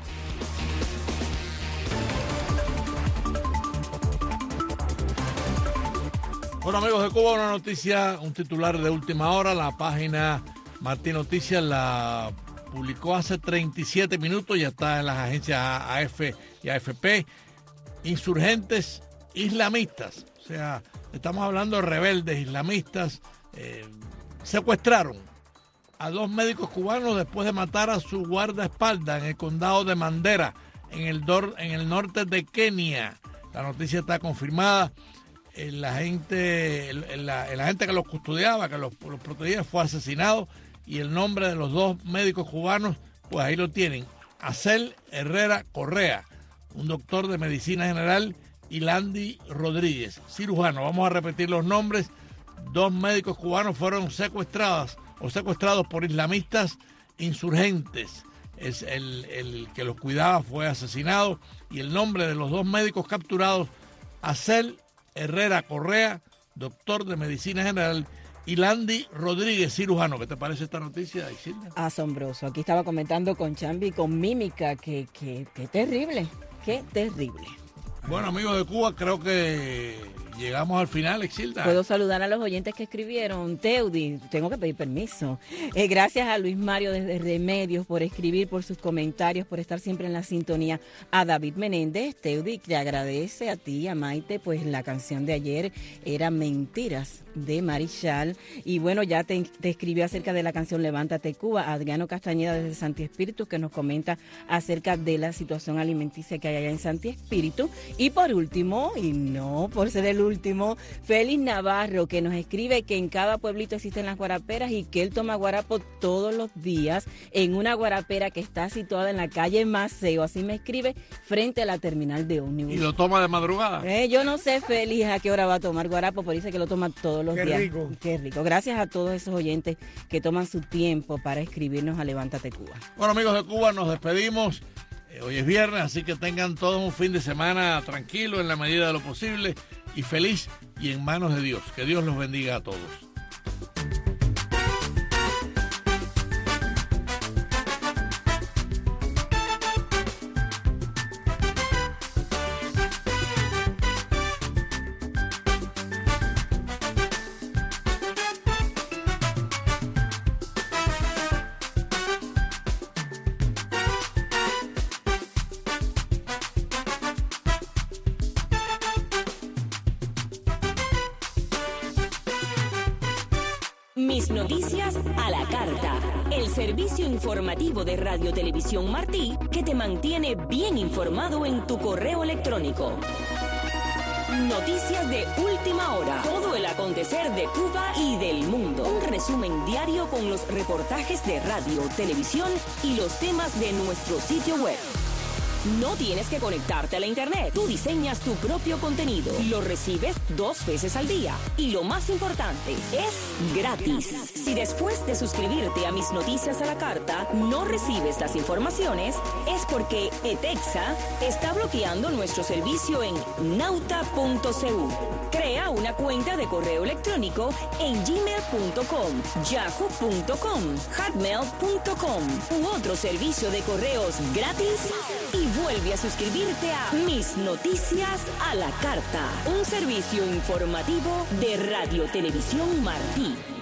Bueno, amigos de Cuba, una noticia, un titular de última hora. La página Martín Noticias la publicó hace 37 minutos, ya está en las agencias AF y AFP. Insurgentes islamistas, o sea, estamos hablando de rebeldes islamistas, secuestraron a 2 médicos cubanos después de matar a su guardaespaldas en el condado de Mandera, en el norte de Kenia. La noticia está confirmada. El agente que los custodiaba, que los protegía, fue asesinado, y el nombre de los 2 médicos cubanos, pues ahí lo tienen: Acel Herrera Correa, un doctor de medicina general, y Landy Rodríguez, cirujano. Vamos a repetir los nombres. 2 médicos cubanos fueron secuestrados por islamistas insurgentes. Es el que los cuidaba fue asesinado, y el nombre de los 2 médicos capturados: Acel Herrera Correa, doctor de medicina general, y Landy Rodríguez, cirujano. ¿Qué te parece esta noticia, Isilda? Asombroso. Aquí estaba comentando con Chambi, con mímica, que terrible, qué terrible. Bueno, amigos de Cuba, creo que llegamos al final, Exilda. Puedo saludar a los oyentes que escribieron. Teudi, tengo que pedir permiso. Gracias a Luis Mario desde Remedios por escribir, por sus comentarios, por estar siempre en la sintonía. A David Menéndez, Teudi, te agradece a ti, a Maite, pues la canción de ayer era Mentiras de Marichal. Y bueno, ya te escribió acerca de la canción Levántate Cuba. Adriano Castañeda desde Santi Espíritu, que nos comenta acerca de la situación alimenticia que hay allá en Santi Espíritu. Y por último, y no por ser el último, Félix Navarro, que nos escribe que en cada pueblito existen las guaraperas y que él toma guarapo todos los días en una guarapera que está situada en la calle Maceo. Así me escribe, frente a la terminal de ómnibus. ¿Y lo toma de madrugada? Yo no sé, Félix, a qué hora va a tomar guarapo, pero dice que lo toma todos los días. Rico. Qué rico. Gracias a todos esos oyentes que toman su tiempo para escribirnos a Levántate Cuba. Bueno, amigos de Cuba, nos despedimos. Hoy es viernes, así que tengan todo un fin de semana tranquilo en la medida de lo posible, y feliz y en manos de Dios. Que Dios los bendiga a todos. Mis Noticias a la Carta, el servicio informativo de Radio Televisión Martí que te mantiene bien informado en tu correo electrónico. Noticias de última hora, todo el acontecer de Cuba y del mundo. Un resumen diario con los reportajes de radio, televisión y los temas de nuestro sitio web. No tienes que conectarte a la internet. Tú diseñas tu propio contenido. Lo recibes 2 veces al día. Y lo más importante, es gratis. Si después de suscribirte a Mis Noticias a la Carta no recibes las informaciones, es porque ETEXA está bloqueando nuestro servicio en nauta.cu. Crea una cuenta de correo electrónico en gmail.com, yahoo.com, hotmail.com u otro servicio de correos gratis y vuelve a suscribirte a Mis Noticias a la Carta, un servicio informativo de Radio Televisión Martí.